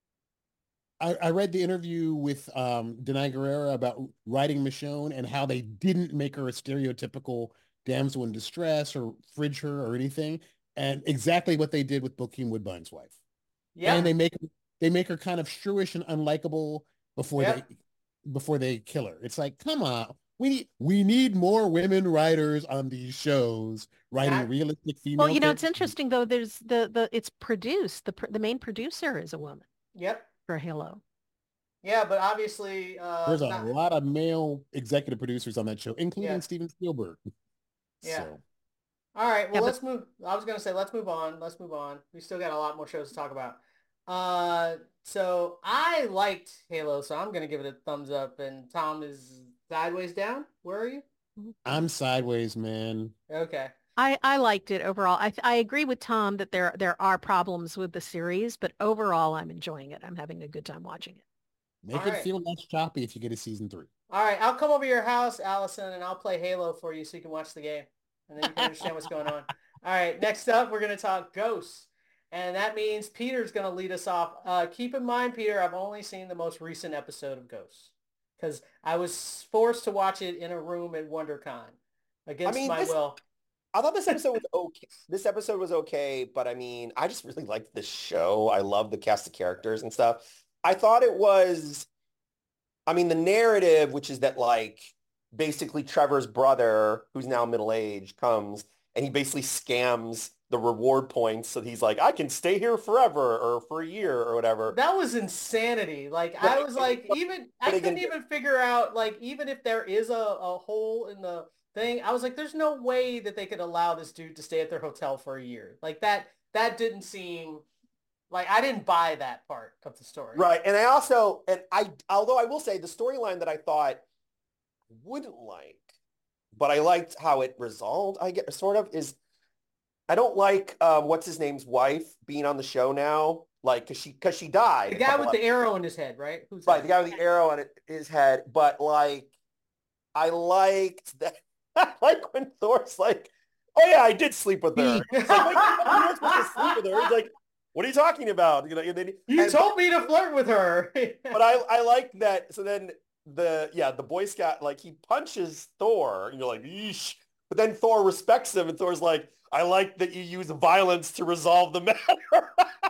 I, I read the interview with um Denai Guerrera about writing Michonne and how they didn't make her a stereotypical damsel in distress or fridge her or anything, and exactly what they did with Bokeem Woodbine's wife. Yeah. And they make they make her kind of shrewish and unlikable before Yep. they before they kill her. It's like, come on. We need we need more women writers on these shows writing Yeah. realistic female Well, you know, it's characters. interesting though. There's the the it's produced. The pr- the main producer is a woman Yep. for Halo. Yeah, but obviously, uh, There's a not- lot of male executive producers on that show, including Yeah. Steven Spielberg. Yeah. So, All right, well, Yeah, but- let's move. I was going to say, let's move on. Let's move on. We still got a lot more shows to talk about. Uh, so I liked Halo, so I'm going to give it a thumbs up. And Tom is sideways down. Where are you? I'm sideways, man. Okay. I, I liked it overall. I I agree with Tom that there there are problems with the series, but overall I'm enjoying it. I'm having a good time watching it. Make All it right. feel less choppy if you get a season three. All right, I'll come over to your house, Allison, and I'll play Halo for you so you can watch the game. And then you can understand what's going on. All right, next up, we're going to talk Ghosts. And that means Peter's going to lead us off. Uh, keep in mind, Peter, I've only seen the most recent episode of Ghosts. Because I was forced to watch it in a room at WonderCon. Against mean, my this- will. I thought this episode was okay. This episode was okay, but I mean, I just really liked this show. I love the cast of characters and stuff. I thought it was, I mean, the narrative, which is that like basically Trevor's brother, who's now middle-aged, comes and he basically scams the reward points. So he's like, I can stay here forever or for a year or whatever. That was insanity. Like, But- I was like, even, I but again- couldn't even figure out, like, even if there is a, a hole in the thing, I was like, there's no way that they could allow this dude to stay at their hotel for a year. Like, that, that didn't seem, like, I didn't buy that part of the story. Right. And I also, and I, although I will say the storyline that I thought I wouldn't like, but I liked how it resolved, I get sort of, is I don't like, um, what's his name's wife being on the show now. Like, cause she, cause she died. The a guy couple with the ep- arrow in his head, right? Who's Right. that? The guy with the arrow on it, his head. But like, I liked that. I like when Thor's like, oh yeah, I did sleep with her. It's like, wait, you weren't supposed to sleep with her. He's like, what are you talking about? You know, and then, You and- told me to flirt with her. but I I like that. So then the yeah the Boy Scout, like, he punches Thor and you're like, yeesh. But then Thor respects him and Thor's like, I like that you use violence to resolve the matter.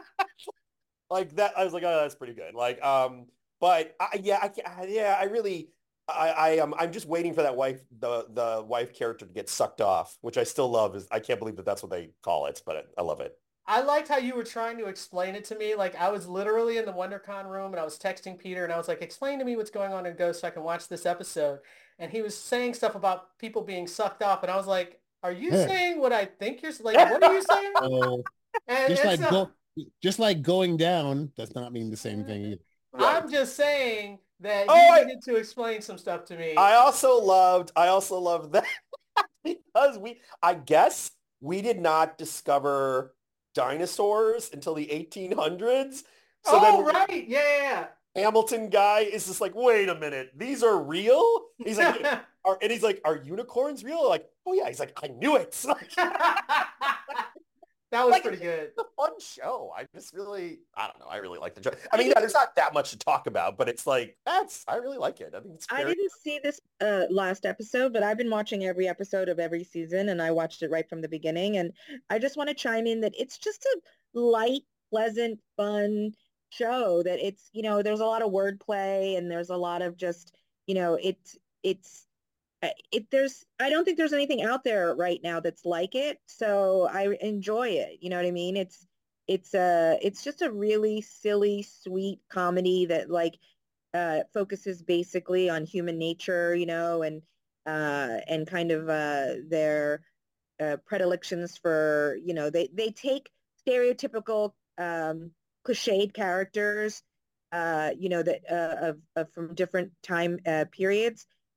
Like that, I was like, oh, that's pretty good. Like, um, but I, yeah, I ca- yeah, I really, I, I am, I'm just waiting for that wife, the the wife character to get sucked off, which I still love. Is I can't believe that that's what they call it, but I love it. I liked how you were trying to explain it to me. Like, I was literally in the WonderCon room and I was texting Peter and I was like, explain to me what's going on in Ghost so I can watch this episode. And he was saying stuff about people being sucked off. And I was like, are you Yeah. saying what I think you're like? What are you saying? So And, just and like so- go, just like going down does not mean the same thing either. I'm just saying that Oh, you I- needed to explain some stuff to me. I also loved, I also loved that because we, I guess we did not discover dinosaurs until the eighteen hundreds. So oh, then right. Yeah, Hamilton guy is just like, wait a minute, these are real? He's yeah, like, yeah. are, and he's like, are unicorns real? Like, oh yeah. He's like, I knew it. That was Like, pretty good. It's a fun show. I just really, I don't know. I really like the show. I mean, yeah, there's not that much to talk about, but it's like, that's, I really like it. I think it's I very, didn't see this uh, last episode, but I've been watching every episode of every season, and I watched it right from the beginning. And I just want to chime in that it's just a light, pleasant, fun show. That it's, you know, there's a lot of wordplay, and there's a lot of just, you know, it's it's uh, it. There's I don't think there's anything out there right now that's like it. So I enjoy it. You know what I mean? It's it's uh it's just a really silly, sweet comedy that like uh, focuses basically on human nature, you know, and uh, and kind of uh, their uh, predilections for, you know, they, they take stereotypical um, cliched characters, uh, you know, that uh, of, of from different time uh, periods,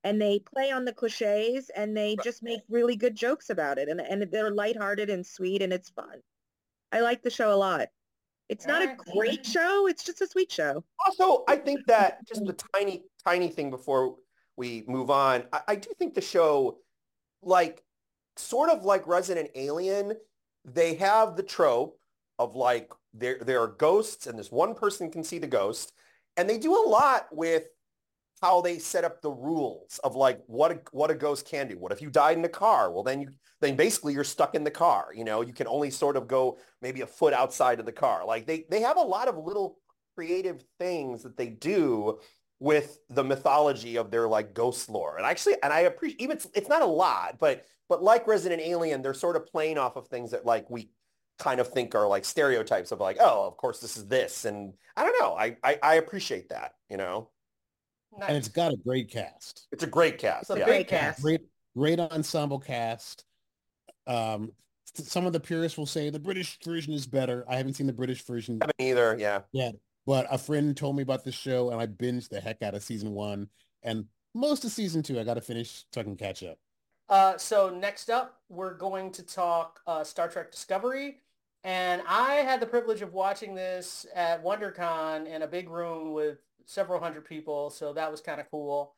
and they play on the cliches and they just make really good jokes about it. And, and they're lighthearted and sweet and it's fun. I like the show a lot. It's not a great show. It's just a sweet show. Also, I think that just the tiny, tiny thing before we move on, I, I do think the show, like, sort of like Resident Alien, they have the trope of like, there, there are ghosts and this one person can see the ghost. And they do a lot with how they set up the rules of like what a, what a ghost can do. What if you died in a car? Well, then you then basically you're stuck in the car. You know, you can only sort of go maybe a foot outside of the car. Like they they have a lot of little creative things that they do with the mythology of their like ghost lore. And actually, and I appreciate even it's, it's not a lot, but but like Resident Alien, they're sort of playing off of things that like we kind of think are like stereotypes of like, oh, of course this is this. And I don't know. I I, I appreciate that, you know. Nice. And it's got a great cast. It's a great cast. It's a yeah. great cast. Great, great ensemble cast. Um, some of the purists will say the British version is better. I haven't seen the British version. I haven't either. Yeah. Yeah. But a friend told me about this show, and I binged the heck out of season one and most of season two. I got to finish so I can catch up. Uh, so next up, we're going to talk uh, Star Trek Discovery. And I had the privilege of watching this at WonderCon in a big room with several hundred people, so that was kind of cool.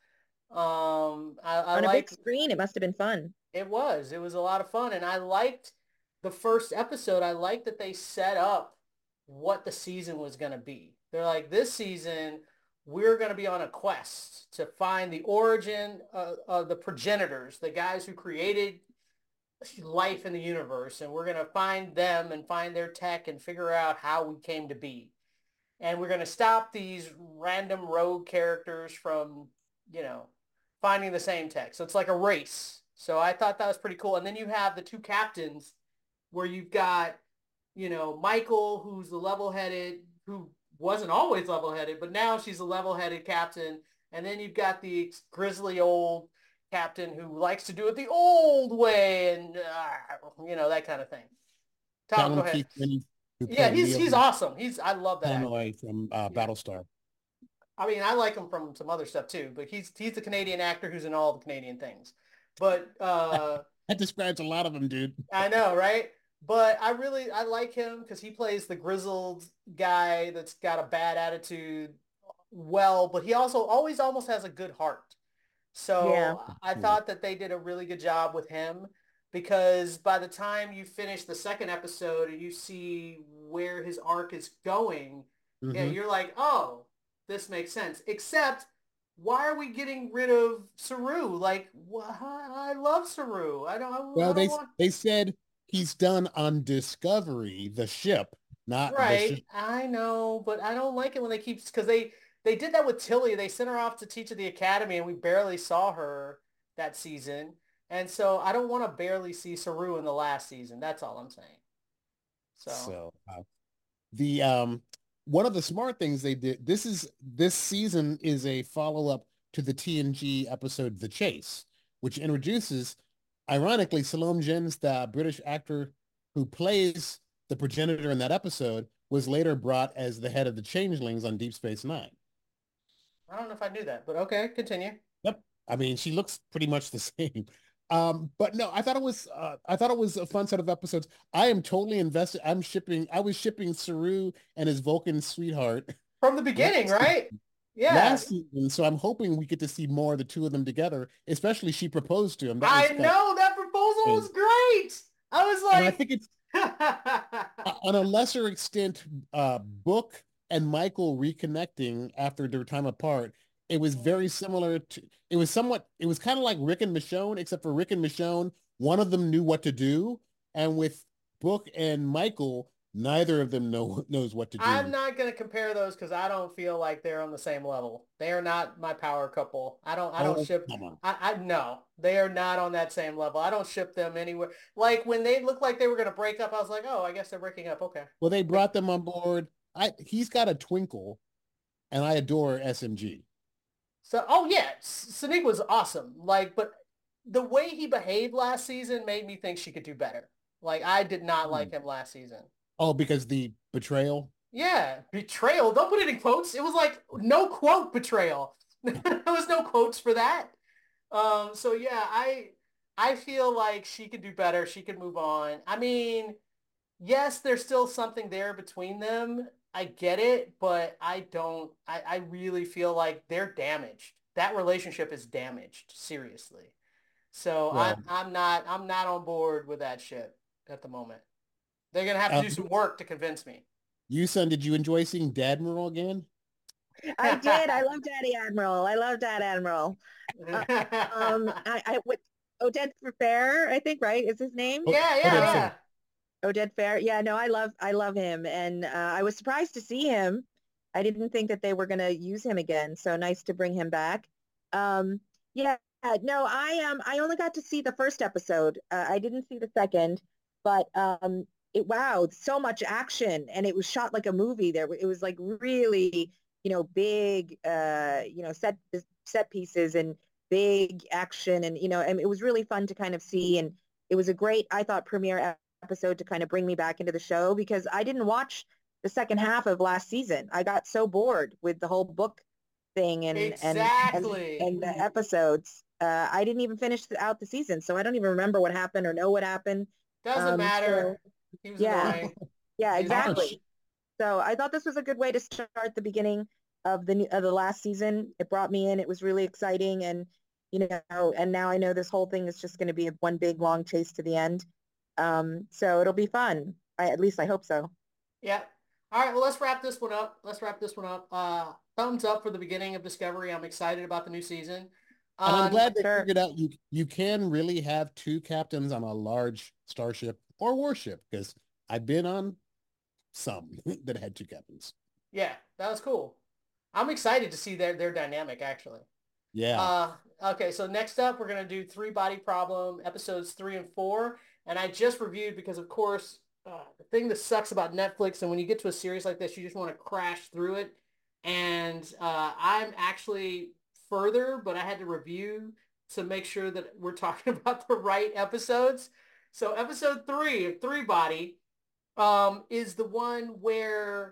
Um, I, I On a liked, big screen, it must have been fun. It was. It was a lot of fun, and I liked the first episode. I liked that they set up what the season was going to be. They're like, this season, we're going to be on a quest to find the origin of, of the progenitors, the guys who created life in the universe, and we're going to find them and find their tech and figure out how we came to be. And we're going to stop these random rogue characters from, you know, finding the same tech. So it's like a race. So I thought that was pretty cool. And then you have the two captains where you've got, you know, Michael, who's the level-headed, who wasn't always level-headed, but now she's a level-headed captain. And then you've got the grizzly old captain who likes to do it the old way and, uh, you know, that kind of thing. Tom, go ahead. Yeah, he's he's awesome. He's I love that. Hanoi from uh, Battlestar. I mean, I like him from some other stuff too, but he's he's the Canadian actor who's in all the Canadian things. But uh, that describes a lot of them, dude. I know, right? But I really I like him because he plays the grizzled guy that's got a bad attitude well, but he also always almost has a good heart. So yeah. I thought that they did a really good job with him. Because by the time you finish the second episode and you see where his arc is going, mm-hmm. yeah, you're like, oh, this makes sense. Except, why are we getting rid of Saru? Like, wh- I love Saru. I don't. I, well, I don't they want... they said he's done on Discovery, the ship, not right. The ship. I know, but I don't like it when they keep because they they did that with Tilly. They sent her off to teach at the academy, and we barely saw her that season. And so I don't want to barely see Saru in the last season. That's all I'm saying. So, so uh, the um one of the smart things they did this is this season is a follow-up to the T N G episode The Chase, which introduces, ironically, Salome Jens, the British actor who plays the progenitor in that episode, was later brought as the head of the Changelings on Deep Space Nine. I don't know if I knew that, but okay, continue. Yep. I mean, she looks pretty much the same. Um, but no, I thought it was, uh, I thought it was a fun set of episodes. I am totally invested. I'm shipping, I was shipping Saru and his Vulcan sweetheart. From the beginning, last right? Season. Yeah. Last season. So I'm hoping we get to see more of the two of them together, especially she proposed to him. That I know, of, that proposal was great. I was like. And I think it's, on a lesser extent, uh, Book and Michael reconnecting after their time apart. It was very similar to, it was somewhat, it was kind of like Rick and Michonne, except for Rick and Michonne, one of them knew what to do. And with Book and Michael, neither of them know knows what to do. I'm not going to compare those because I don't feel like they're on the same level. They are not my power couple. I don't, I don't oh, ship, I, I, no, they are not on that same level. I don't ship them anywhere. Like when they looked like they were going to break up, I was like, oh, I guess they're breaking up. Okay. Well, they brought them on board. I, he's got a twinkle and I adore S M G. So, oh yeah, Sadiq was awesome. Like, but the way he behaved last season made me think she could do better. Like, I did not like him last season. Oh, because the betrayal? Yeah, betrayal. Don't put it in quotes. It was like no quote betrayal. There was no quotes for that. Um, so yeah, I I feel like she could do better. She could move on. I mean, yes, there's still something there between them. I get it, but I don't. I, I really feel like they're damaged. That relationship is damaged, seriously. So I'm Well, I'm not I'm not on board with that shit at the moment. They're gonna have to uh, do some work to convince me. you son, did you enjoy seeing Dadmiral again? I did. I love Daddy Admiral. I love Dad Admiral. Uh, um, I, I with Oded Fair, I think, right? Is his name? Oh, Yeah, oh, yeah, that's yeah. fair. Oded Fair. Yeah, no, I love I love him, and uh, I was surprised to see him. I didn't think that they were going to use him again, so nice to bring him back. Um, yeah, no, I um I only got to see the first episode. Uh, I didn't see the second, but um, it wow, so much action, and it was shot like a movie. There, it was like really, you know, big, uh, you know, set set pieces and big action, and you know, and it was really fun to kind of see, and it was a great, I thought, premiere episode to kind of bring me back into the show because I didn't watch the second half of last season. I got so bored with the whole book thing and and and, Exactly. and the episodes. Uh, I didn't even finish out the season, so I don't even remember what happened or know what happened. Doesn't Um, matter. so He was yeah, annoying. yeah, He's exactly. annoying. So I thought this was a good way to start the beginning of the new, of the last season. It brought me in. It was really exciting, and you know, and now I know this whole thing is just going to be one big long chase to the end. Um, so it'll be fun. I at least I hope so. Yeah. All right, well, let's wrap this one up. Let's wrap this one up. Uh, thumbs up for the beginning of Discovery. I'm excited about the new season. And I'm Um, glad they Sure. figured out you you can really have two captains on a large starship or warship because I've been on some that had two captains. yeah, that was cool. I'm excited to see their their dynamic actually. Yeah. Uh, okay, so next up we're gonna do Three Body Problem episodes three and four, and I just reviewed because of course uh, the thing that sucks about Netflix and when you get to a series like this, you just want to crash through it. And uh, I'm actually further, but I had to review to make sure that we're talking about the right episodes. So episode three of Three Body um, is the one where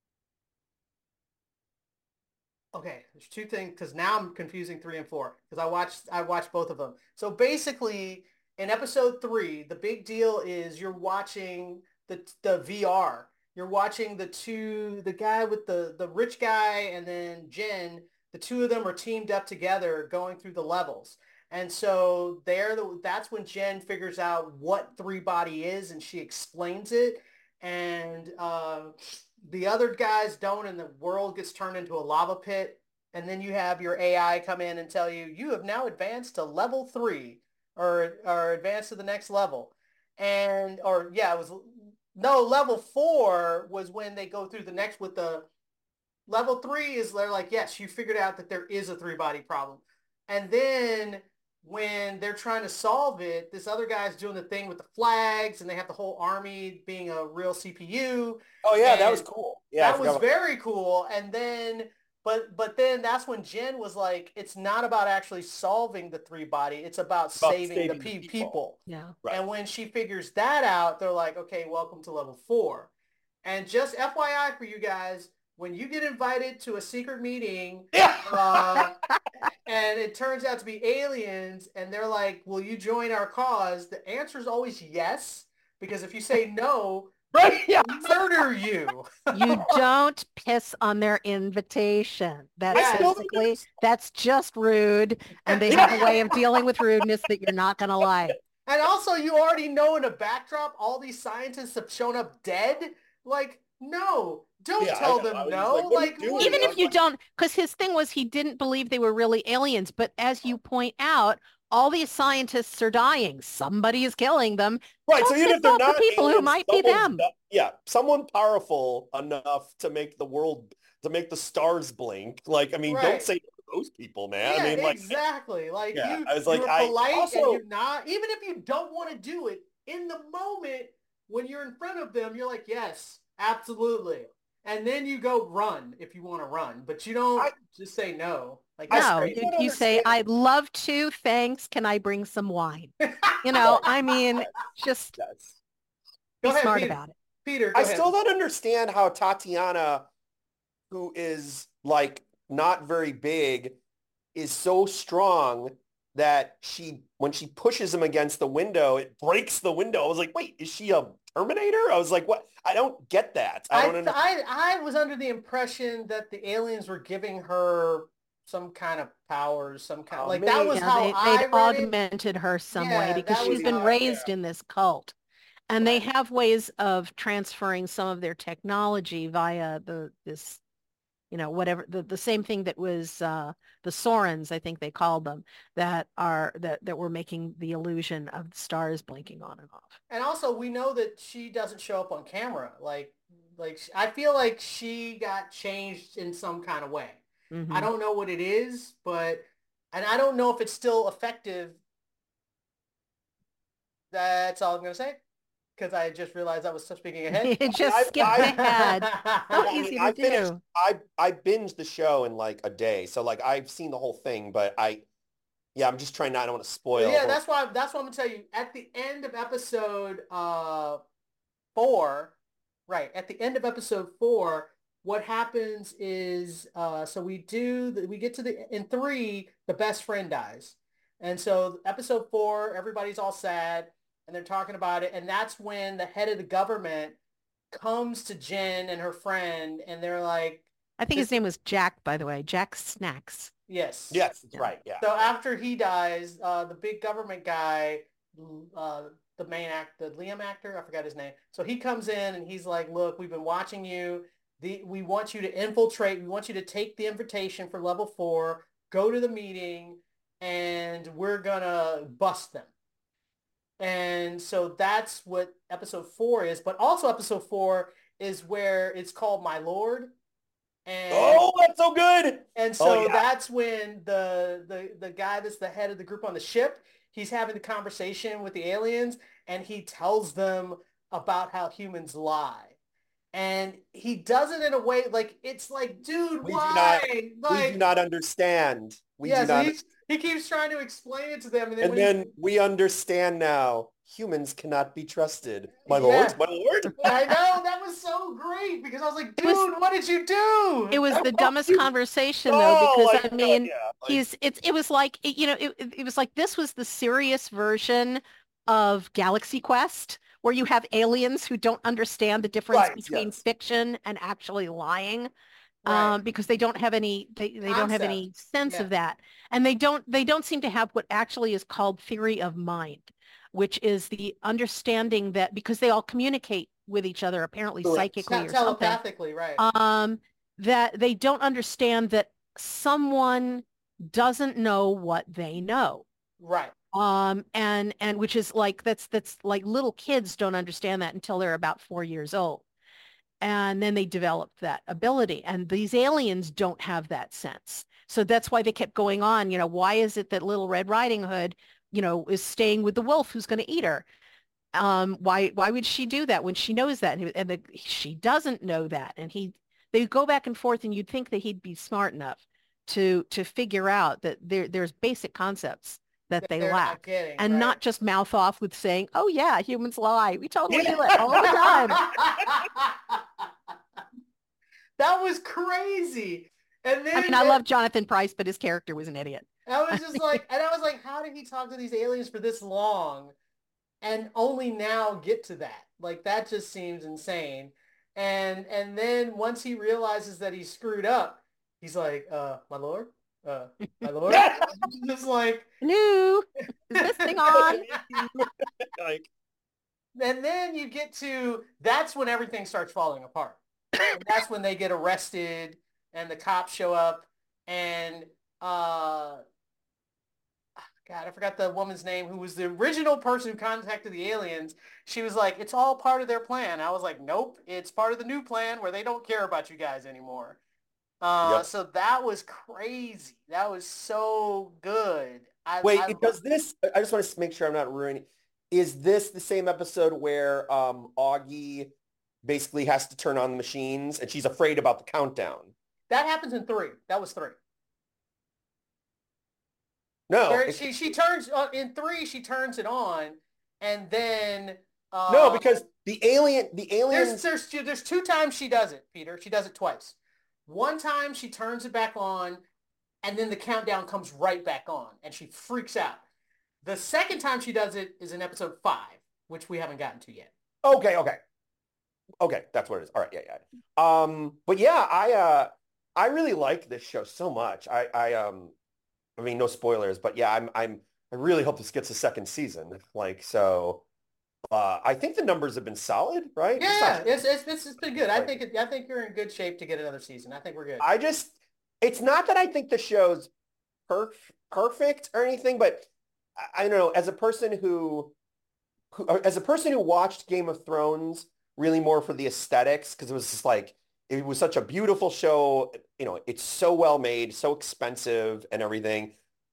okay, there's two things because now I'm confusing three and four because I watched I watched both of them. So basically, in episode three, the big deal is you're watching the the V R. You're watching the two, the guy with the the rich guy and then Jen. The two of them are teamed up together going through the levels. And so there, the, that's when Jen figures out what three body is and she explains it. And um, the other guys don't, and the world gets turned into a lava pit. And then you have your A I come in and tell you, you have now advanced to level three or, or advanced to the next level. And, or yeah, it was, no, level four was when they go through the next with the, level three is they're like, yes, you figured out that there is a three body problem. And then when they're trying to solve it, this other guy's doing the thing with the flags and they have the whole army being a real C P U. Oh yeah, that was And cool. Yeah, I that forgot was about- very cool. And then, but but then that's when Jen was like, it's not about actually solving the three body. It's about, About saving, saving the the pe- people. people. Yeah. Right. And when she figures that out, they're like, okay, welcome to level four. And just F Y I for you guys, when you get invited to a secret meeting Yeah. uh, and it turns out to be aliens and they're like, will you join our cause? The answer is always yes, because if you say no, Right. Yeah. murder you. You don't piss on their invitation. That's Yes. basically, that's just rude. And they have a way of dealing with rudeness that you're not going to like. And also you already know in a backdrop, all these scientists have shown up dead. Like, no, don't Yeah, I tell know. I them was no. like, what are you Like, doing? what- Even I if was you like- don't, because his thing was he didn't believe they were really aliens. But as you point out, all these scientists are dying. Somebody is killing them. Right. Don't So even piss if they're off the not people who aliens, might be someone- them. Yeah, someone powerful enough to make the world to make the stars blink. Like, I mean, Right. don't say no to those people, man. Yeah, I mean, like, exactly. Like Yeah, you, I was like, you're I polite also- and you're not. Even if you don't want to do it in the moment when you're in front of them, you're like, yes, absolutely. And then you go run if you want to run, but you don't I- just say no. Like I that's No, crazy. you, don't you say, understand. I'd love to, thanks. Can I bring some wine? You know, I mean, just yes. Go be ahead, smart Peter. about it. Peter, go I ahead. still don't understand how Tatiana, who is like not very big, is so strong that she, when she pushes him against the window, it breaks the window. I was like, wait, is she a Terminator? I was like, what? I don't get that. I I, don't understand. I, I was under the impression that the aliens were giving her some kind of powers, some kind Oh, like that was Yeah, how they, I they'd read it. augmented her some Yeah, way because that she's was been how- raised yeah. in this cult. And they have ways of transferring some of their technology via the this, you know, whatever the, the same thing that was uh, the Sorens, I think they called them, that are that that were making the illusion of the stars blinking on and off. And also, we know that she doesn't show up on camera. Like, like I feel like she got changed in some kind of way. Mhm. I don't know what it is, but and I don't know if it's still effective. That's all I'm gonna say, because I just realized I was speaking ahead. It just I- skipped I- ahead. So I mean, easy I to finished, do. I I binged the show in like a day, so like I've seen the whole thing, but I, yeah, I'm just trying not. I don't want to spoil. Yeah, that's why. That's what I'm gonna tell you. At the end of episode uh four, right? At the end of episode four, what happens is uh so we do the, we get to the in three, the best friend dies, and so episode four, everybody's all sad and they're talking about it, and that's when the head of the government comes to Jen and her friend, and they're like, I think his name was Jack, by the way, Jack Snacks. yes, Yes, that's Yeah. right. Yeah. So after he dies, uh, the big government guy, uh, the main act, the Liam actor, I forgot his name. So he comes in and he's like, look, we've been watching you. The, we want you to infiltrate. We want you to take the invitation for level four, go to the meeting, and we're going to bust them. And so that's what episode four is. But also episode four is where it's called My Lord. And Oh, that's so good. and Oh, so yeah. that's when the, the the guy that's the head of the group on the ship, he's having the conversation with the aliens, and he tells them about how humans lie. And he does it in a way like it's like, dude, We do why? not- like, we do not understand. We yeah, do so not. he's, he keeps trying to explain it to them, and then And when then we understand now. Humans cannot be trusted. My Yeah. lord, my lord. he, I know that was so great because I was like, It dude, was- what did you do? It was the dumbest you- conversation though, Oh, because like, I mean, yeah, like- he's it's it was like it- you know it, it it was like this was the serious version of Galaxy Quest, where you have aliens who don't understand the difference Right, between yes. fiction and actually lying. Right. Um, because they don't have any they, they don't have any sense Yeah. of that, and they don't they don't seem to have what actually is called theory of mind, which is the understanding that because they all communicate with each other apparently Correct. psychically Te- or something, telepathically, right? um, that they don't understand that someone doesn't know what they know. right. Um, and and which is like that's that's like little kids don't understand that until they're about four years old. And then they develop that ability. And these aliens don't have that sense. So that's why they kept going on. You know, why is it that Little Red Riding Hood, you know, is staying with the wolf who's going to eat her? Um, why why would she do that when she knows that? And, and the, she doesn't know that. And he they go back and forth, and you'd think that he'd be smart enough to to figure out that there there's basic concepts that That they they're not lack. getting, And right. not just mouth off with saying, oh yeah, humans lie. We totally do it all the time. That was crazy. And then I mean, I love Jonathan Pryce, but his character was an idiot. I was just like, and I was like, how did he talk to these aliens for this long and only now get to that? Like, that just seems insane. And and then once he realizes that he screwed up, he's like, uh, my lord? Uh, my lord? Just like, Hello, is this thing on? Like, and then you get to, that's when everything starts falling apart. And that's when they get arrested and the cops show up and, uh, God, I forgot the woman's name who was the original person who contacted the aliens. She was like, it's all part of their plan. I was like, nope, it's part of the new plan where they don't care about you guys anymore. Uh, Yep. So that was crazy. That was so good. I, wait, I, does this, I just want to make sure I'm not ruining, is this the same episode where um, Augie basically has to turn on the machines and she's afraid about the countdown? that happens in three. That was three. No, There- it- she she turns uh, in three. She turns it on, and then uh, no, because the alien, the there's aliens, there's two, there's two times she does it, Peter. She does it twice. One time she turns it back on, and then the countdown comes right back on, and she freaks out. The second time she does it is in episode five, which we haven't gotten to yet. Okay, okay. Okay, that's what it is. All right, yeah, yeah. Um, but yeah, I uh I really like this show so much. I I um I mean, no spoilers, but yeah, I'm I'm I really hope this gets a second season. Like, so uh I think the numbers have been solid, right? Yeah, not, it's it's it's, it's been good. I like, think it, I think you're in good shape to get another season. I think we're good. I just it's not that I think the show's perf perfect or anything, but I, I don't know, as a person who, who as a person who watched Game of Thrones really more for the aesthetics, because it was just like it was such a beautiful show, you know, it's so well made, so expensive and everything.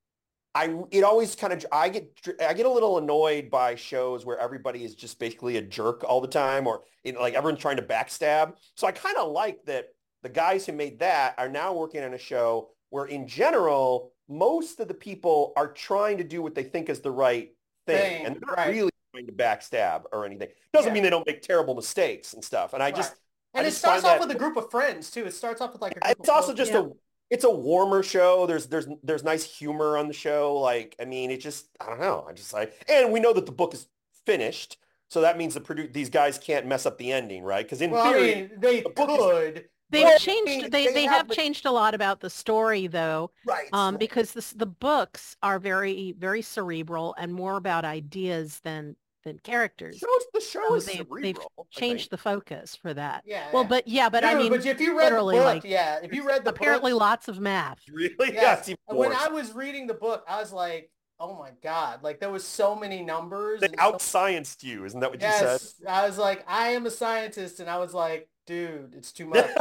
I it always kind of I get I get a little annoyed by shows where everybody is just basically a jerk all the time, or you know, like everyone's trying to backstab. So I kind of like that the guys who made that are now working on a show where in general most of the people are trying to do what they think is the right thing, Thing, and they're not right. really trying to backstab or anything. Doesn't Yeah. mean they don't make terrible mistakes and stuff. And I Right. just And I it just starts find off that- with a group of friends too. It starts off with like a group it's of also folks. just Yeah. a it's a warmer show. There's there's there's nice humor on the show. Like, I mean, it just I don't know. I just like, and we know that the book is finished, so that means the produ- these guys can't mess up the ending, right? Because in Well, theory, I mean, they the book is- could. They've Well, changed. they- They they they have have the- changed a lot about the story, though, right? um, right. because this, the books are very very cerebral and more about ideas than than characters. shows the show So is they've, cerebral. they've I changed think. the focus for that. Yeah. Well, yeah. but yeah, but I No, mean, but if you read the literally, book, like, yeah, if you read the apparently book, lots of math. Really? yeah. Yeah, it's even When worse. I was reading the book, I was like, oh my God, like there was so many numbers. They and so- out-scienced you, isn't that what you said? yes, I was like, I am a scientist, and I was like, dude, it's too much.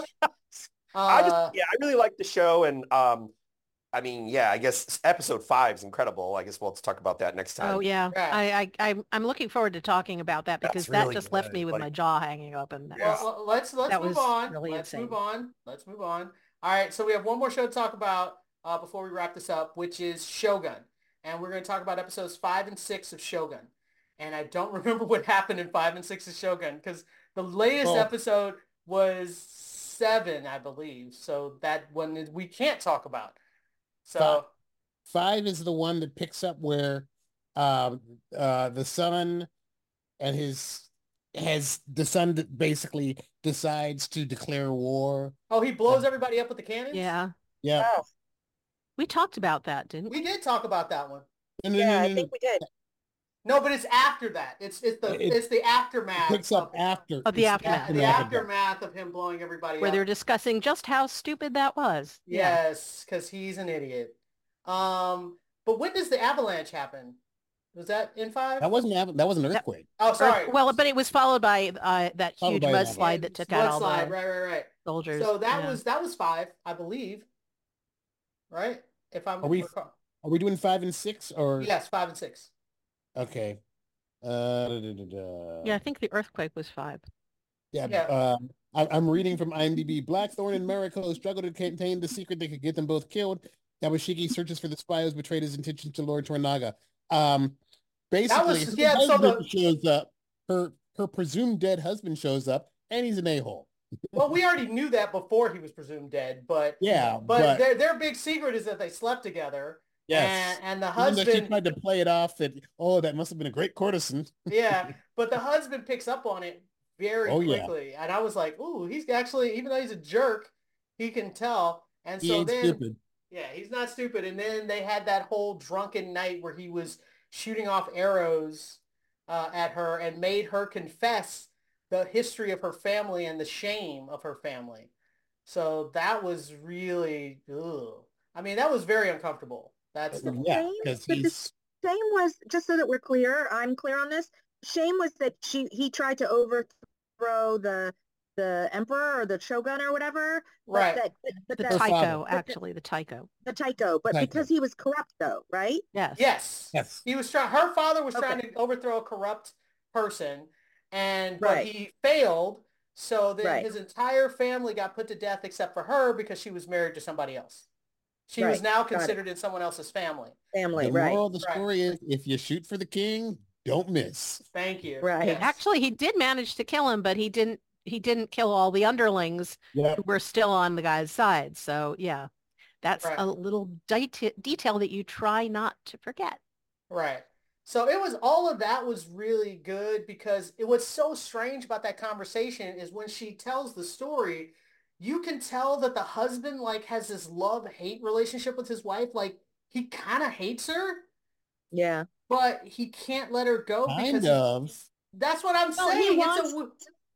I Uh, just yeah, I really like the show, and um, I mean, yeah, I guess episode five is incredible. I guess we'll have to talk about that next time. Oh yeah, Yeah. I, I I'm I'm looking forward to talking about that because That's that really just left good, me with like- my jaw hanging open. That Well, was- well, let's let's that move was on. really let's insane. move on. Let's move on. All right, so we have one more show to talk about uh, before we wrap this up, which is Shogun, and we're going to talk about episodes five and six of Shogun. And I don't remember what happened in five and six of Shogun because the latest Well- episode was seven, I believe. So that one is, we can't talk about. So Five is the one that picks up where um, uh, the son and his has the son that basically decides to declare war. oh, he blows everybody up with the cannons. yeah, Yeah. Oh, we talked about that, didn't we? we did talk about that one. No, no, yeah, no, I no, no. think we did. No, but it's after that. It's it's the It- it's the aftermath. It picks up of- after. Of the it's aftermath. Yeah, the of that. aftermath of him blowing everybody Where up. they're discussing just how stupid that was. Yeah. Yes, because he's an idiot. Um, but when does the avalanche happen? Was that in five? That wasn't av- that was an earthquake. Oh, sorry. Earth- well, but it was followed by uh, that Followed huge by an mudslide that took out all Mudslide, the right, right, right. soldiers. So that yeah. was that was five, I believe. Right? If I'm Are we- recall- Are we doing five and six or? yes, five and six. Okay. Uh, da, da, da, da. Yeah, I think the earthquake was five. Yeah. Yeah. Um, I, I'm reading from IMDb. Blackthorn and Mariko struggle to contain the secret that could get them both killed. Yamashiki searches for the spy who's betrayed his intentions to Lord Tornaga. Um, basically, was- her yeah, so husband the- shows up. Her her presumed dead husband shows up, and he's an a-hole. Well, we already knew that before he was presumed dead, but Yeah, but, but, their their big secret is that they slept together. yes. And, and the Even though she husband tried to play it off that, oh, that must have been a great courtesan. yeah, but the husband picks up on it very Oh, yeah. quickly. And I was like, ooh, he's actually, even though he's a jerk, he can tell. And He so ain't then, stupid. yeah, he's not stupid. And then they had that whole drunken night where he was shooting off arrows uh, at her and made her confess the history of her family and the shame of her family. So that was really, ugh. I mean, that was very uncomfortable. That's the Yeah, Shame, because but the he's shame was, just so that we're clear, I'm clear on this. Shame was that she he tried to overthrow the the emperor or the shogun or whatever. but Right. That, but The that, Her Tycho, father. actually, the Tycho. the Tycho, but Tycho. because he was corrupt though, right? Yes. Yes. yes. He was trying, her father was Okay. trying to overthrow a corrupt person and, but Right. he failed. So then Right. his entire family got put to death except for her because she was married to somebody else. She was Right. now Got it. considered in someone else's family. Family, The right? moral of the Right. story is, if you shoot for the king, don't miss. Thank you. Right. Yes. Actually, he did manage to kill him, but he didn't. He didn't kill all the underlings Yeah. who were still on the guy's side. So yeah, That's Right. a little deta- detail that you try not to forget. Right. So it was all of that was really good because it was so strange about that conversation is when she tells the story, you can tell that the husband like has this love-hate relationship with his wife. Like he kind of hates her, Yeah. but he can't let her go Kind because he, of. that's what I'm Well, saying. he It's wants a,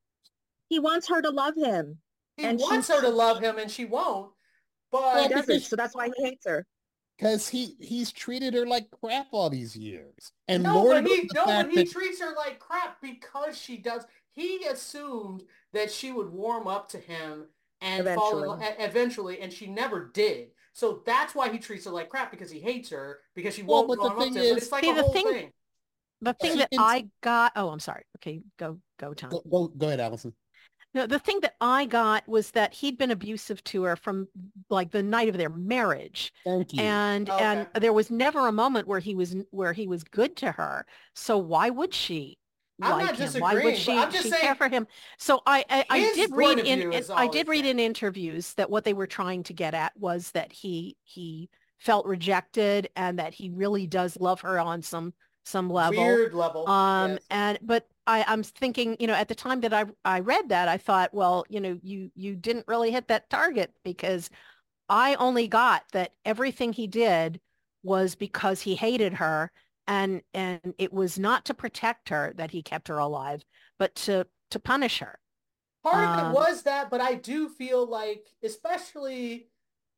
he wants her to love him, he and wants she her to love him and she won't. Well, he But doesn't. because So that's why he hates her. because he he's treated her like crap all these years, and no, Lord but knows he the no, but fact he that treats her like crap because she does. He assumed that she would warm up to him and fall in Eventually. love eventually, and she never did. So that's why he treats her like crap because he hates her because she well, won't but the warm up thing to him. But is, it's like See, a the whole thing, thing. the thing she that can I got, oh, I'm sorry. Okay, go, go, Tom. go go, go ahead, Allison. No, the thing that I got was that he'd been abusive to her from like the night of their marriage. Thank you. And Okay. and there was never a moment where he was where he was good to her. So why would she I'm like not him? Why would disagreeing, but she I'm just she saying care for him? So I I, I his did point read of in, view in is I all did it's read saying. in interviews that what they were trying to get at was that he he felt rejected and that he really does love her on some some level. Weird level. Um, Yes. and but I, I'm thinking, you know, at the time that I I read that, I thought, well, you know, you you didn't really hit that target because I only got that everything he did was because he hated her and and it was not to protect her that he kept her alive, but to to punish her. Part of it Um, was that, but I do feel like, especially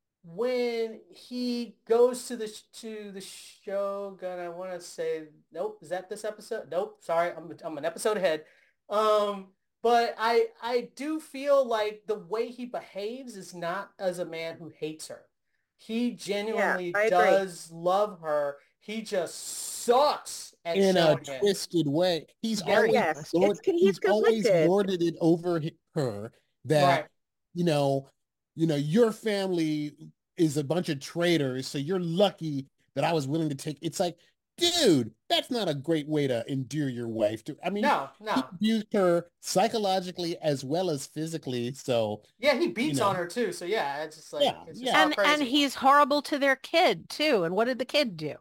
when he goes to the to the Shogun, I want to say, nope, is that this episode? Nope, sorry, I'm I'm an episode ahead. Um, but I I do feel like the way he behaves is not as a man who hates her. He Yeah, genuinely I agree. does love her. He just sucks at In a showing it. twisted way, he's Very always Yes, lord, it's con- he's he's always conflicted. lorded it over hi- her that Right. you know, you know, your family is a bunch of traitors, so you're lucky that I was willing to take. It's like, dude, that's not a great way to endear your wife. To, I mean, No, he no. abused her psychologically as well as physically. So, Yeah, he you beats know, on her too. So yeah, it's just like yeah, it's just yeah. all and and crazy. he's horrible to their kid too. And what did the kid do?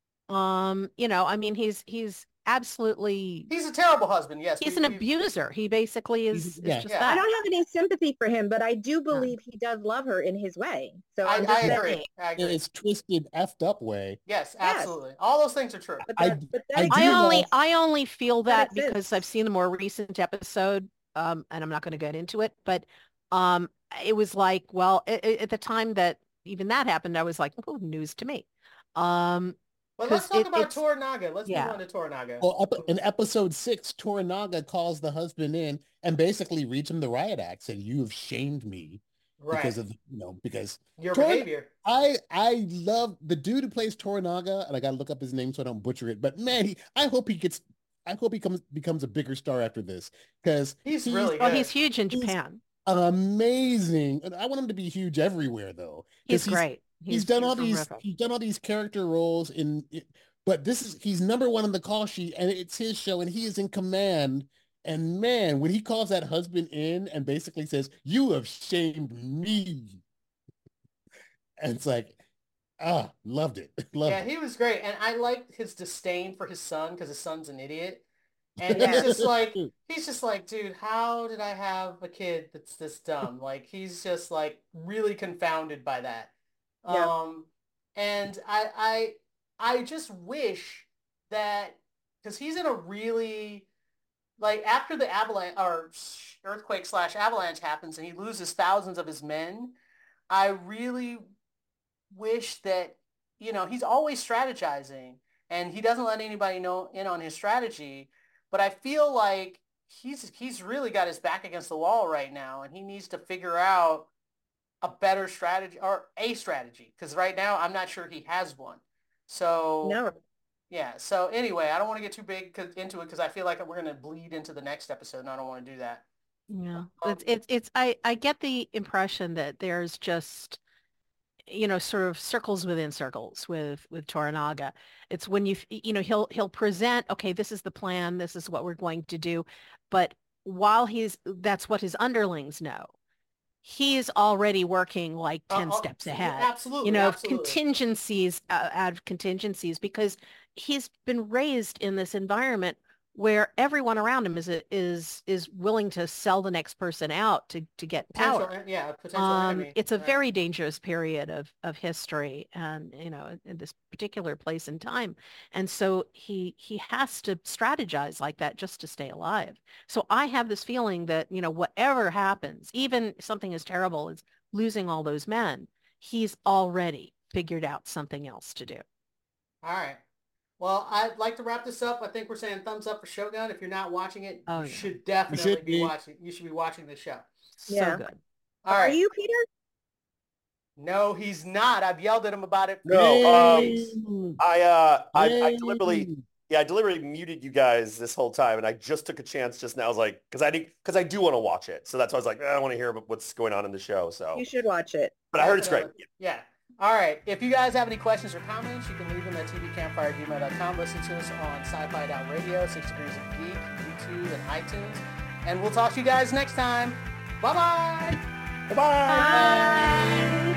Um, you know, I mean, he's he's absolutely He's a terrible husband. Yes, he's we, an we abuser. He basically He's, is is yeah, just Yeah. I that. don't have any sympathy for him, but I do Yeah. believe he does love her in his way. So I, I'm I just agree. saying. I in agree. its twisted, effed up way. Yes, Yes, absolutely. All those things are true. but I, that but that I I do only love, I only feel that that because I've exists. seen the more recent episode, um, and I'm not going to get into it, but um, it was like, well, a- a- at the time that even that happened, I was like, oh, news to me, um, But let's because talk it about it's Toranaga. Let's move yeah. on to Toranaga. well, up in episode six, Toranaga calls the husband in and basically reads him the riot act, said, "You have shamed me Right. because of, you know, because Your Toran- behavior. I I love the dude who plays Toranaga, and I gotta look up his name so I don't butcher it. But man, he, I hope he gets, I hope he comes becomes a bigger star after this because He's he's really Well, good. he's huge in he's Japan. amazing. And I want him to be huge everywhere though, He's because he's great. he's He's done he's all these terrific. he's done all these character roles in, but this is he's number one on the call sheet, and it's his show, and he is in command. And man, when he calls that husband in and basically says, "You have shamed me," and it's like, ah, loved it, loved Yeah, it. he was great. And I liked his disdain for his son because his son's an idiot. And he's Yes. just like, he's just like, dude, how did I have a kid that's this dumb? Like, he's just like really confounded by that. Yeah. Um, and I, I, I just wish that, because he's in a really, like, after the avalanche or earthquake slash avalanche happens and he loses thousands of his men, I really wish that, you know, he's always strategizing and he doesn't let anybody know in on his strategy. But I feel like he's he's really got his back against the wall right now, and he needs to figure out a better strategy or a strategy. Because right now, I'm not sure he has one. So No. yeah. So anyway, I don't want to get too big 'cause- into it because I feel like we're going to bleed into the next episode, and I don't want to do that. Yeah. Um, It's it's it's I I get the impression that there's just you know, sort of circles within circles with with Toranaga. It's when you you know he'll he'll present, okay, this is the plan, this is what we're going to do, but while he's that's what his underlings know. he's already working like ten Uh, uh, steps ahead. Absolutely. You know, absolutely. contingencies uh, out of contingencies, because he's been raised in this environment where everyone around him is is is willing to sell the next person out to to get Potential, power. yeah, potential Um, enemy. it's a Right. very dangerous period of of history, and you know, in, in this particular place and time. And so he he has to strategize like that just to stay alive. So I have this feeling that, you know, whatever happens, even something as terrible as losing all those men, he's already figured out something else to do. All right. Well, I'd like to wrap this up. I think we're saying thumbs up for Shogun. If you're not watching it, Oh, you yeah. should definitely should be. be. watching. You should be watching the show. So Yeah. good. All Are right. you, Peter? No, he's not. I've yelled at him about it. No, um, Yay! I, uh, I, I Yay! deliberately, yeah, I deliberately muted you guys this whole time, and I just took a chance just now. I was like, because I did, because I do want to watch it, so that's why I was like, I want to hear about what's going on in the show. So, You should watch it. but I heard it's great. Yeah. All right. If you guys have any questions or comments, you can leave them at t v campfire at gmail dot com. Listen to us on Sci-Fi Down Radio, Six Degrees of Geek, YouTube, and iTunes. And we'll talk to you guys next time. Bye-bye. Bye-bye. Bye.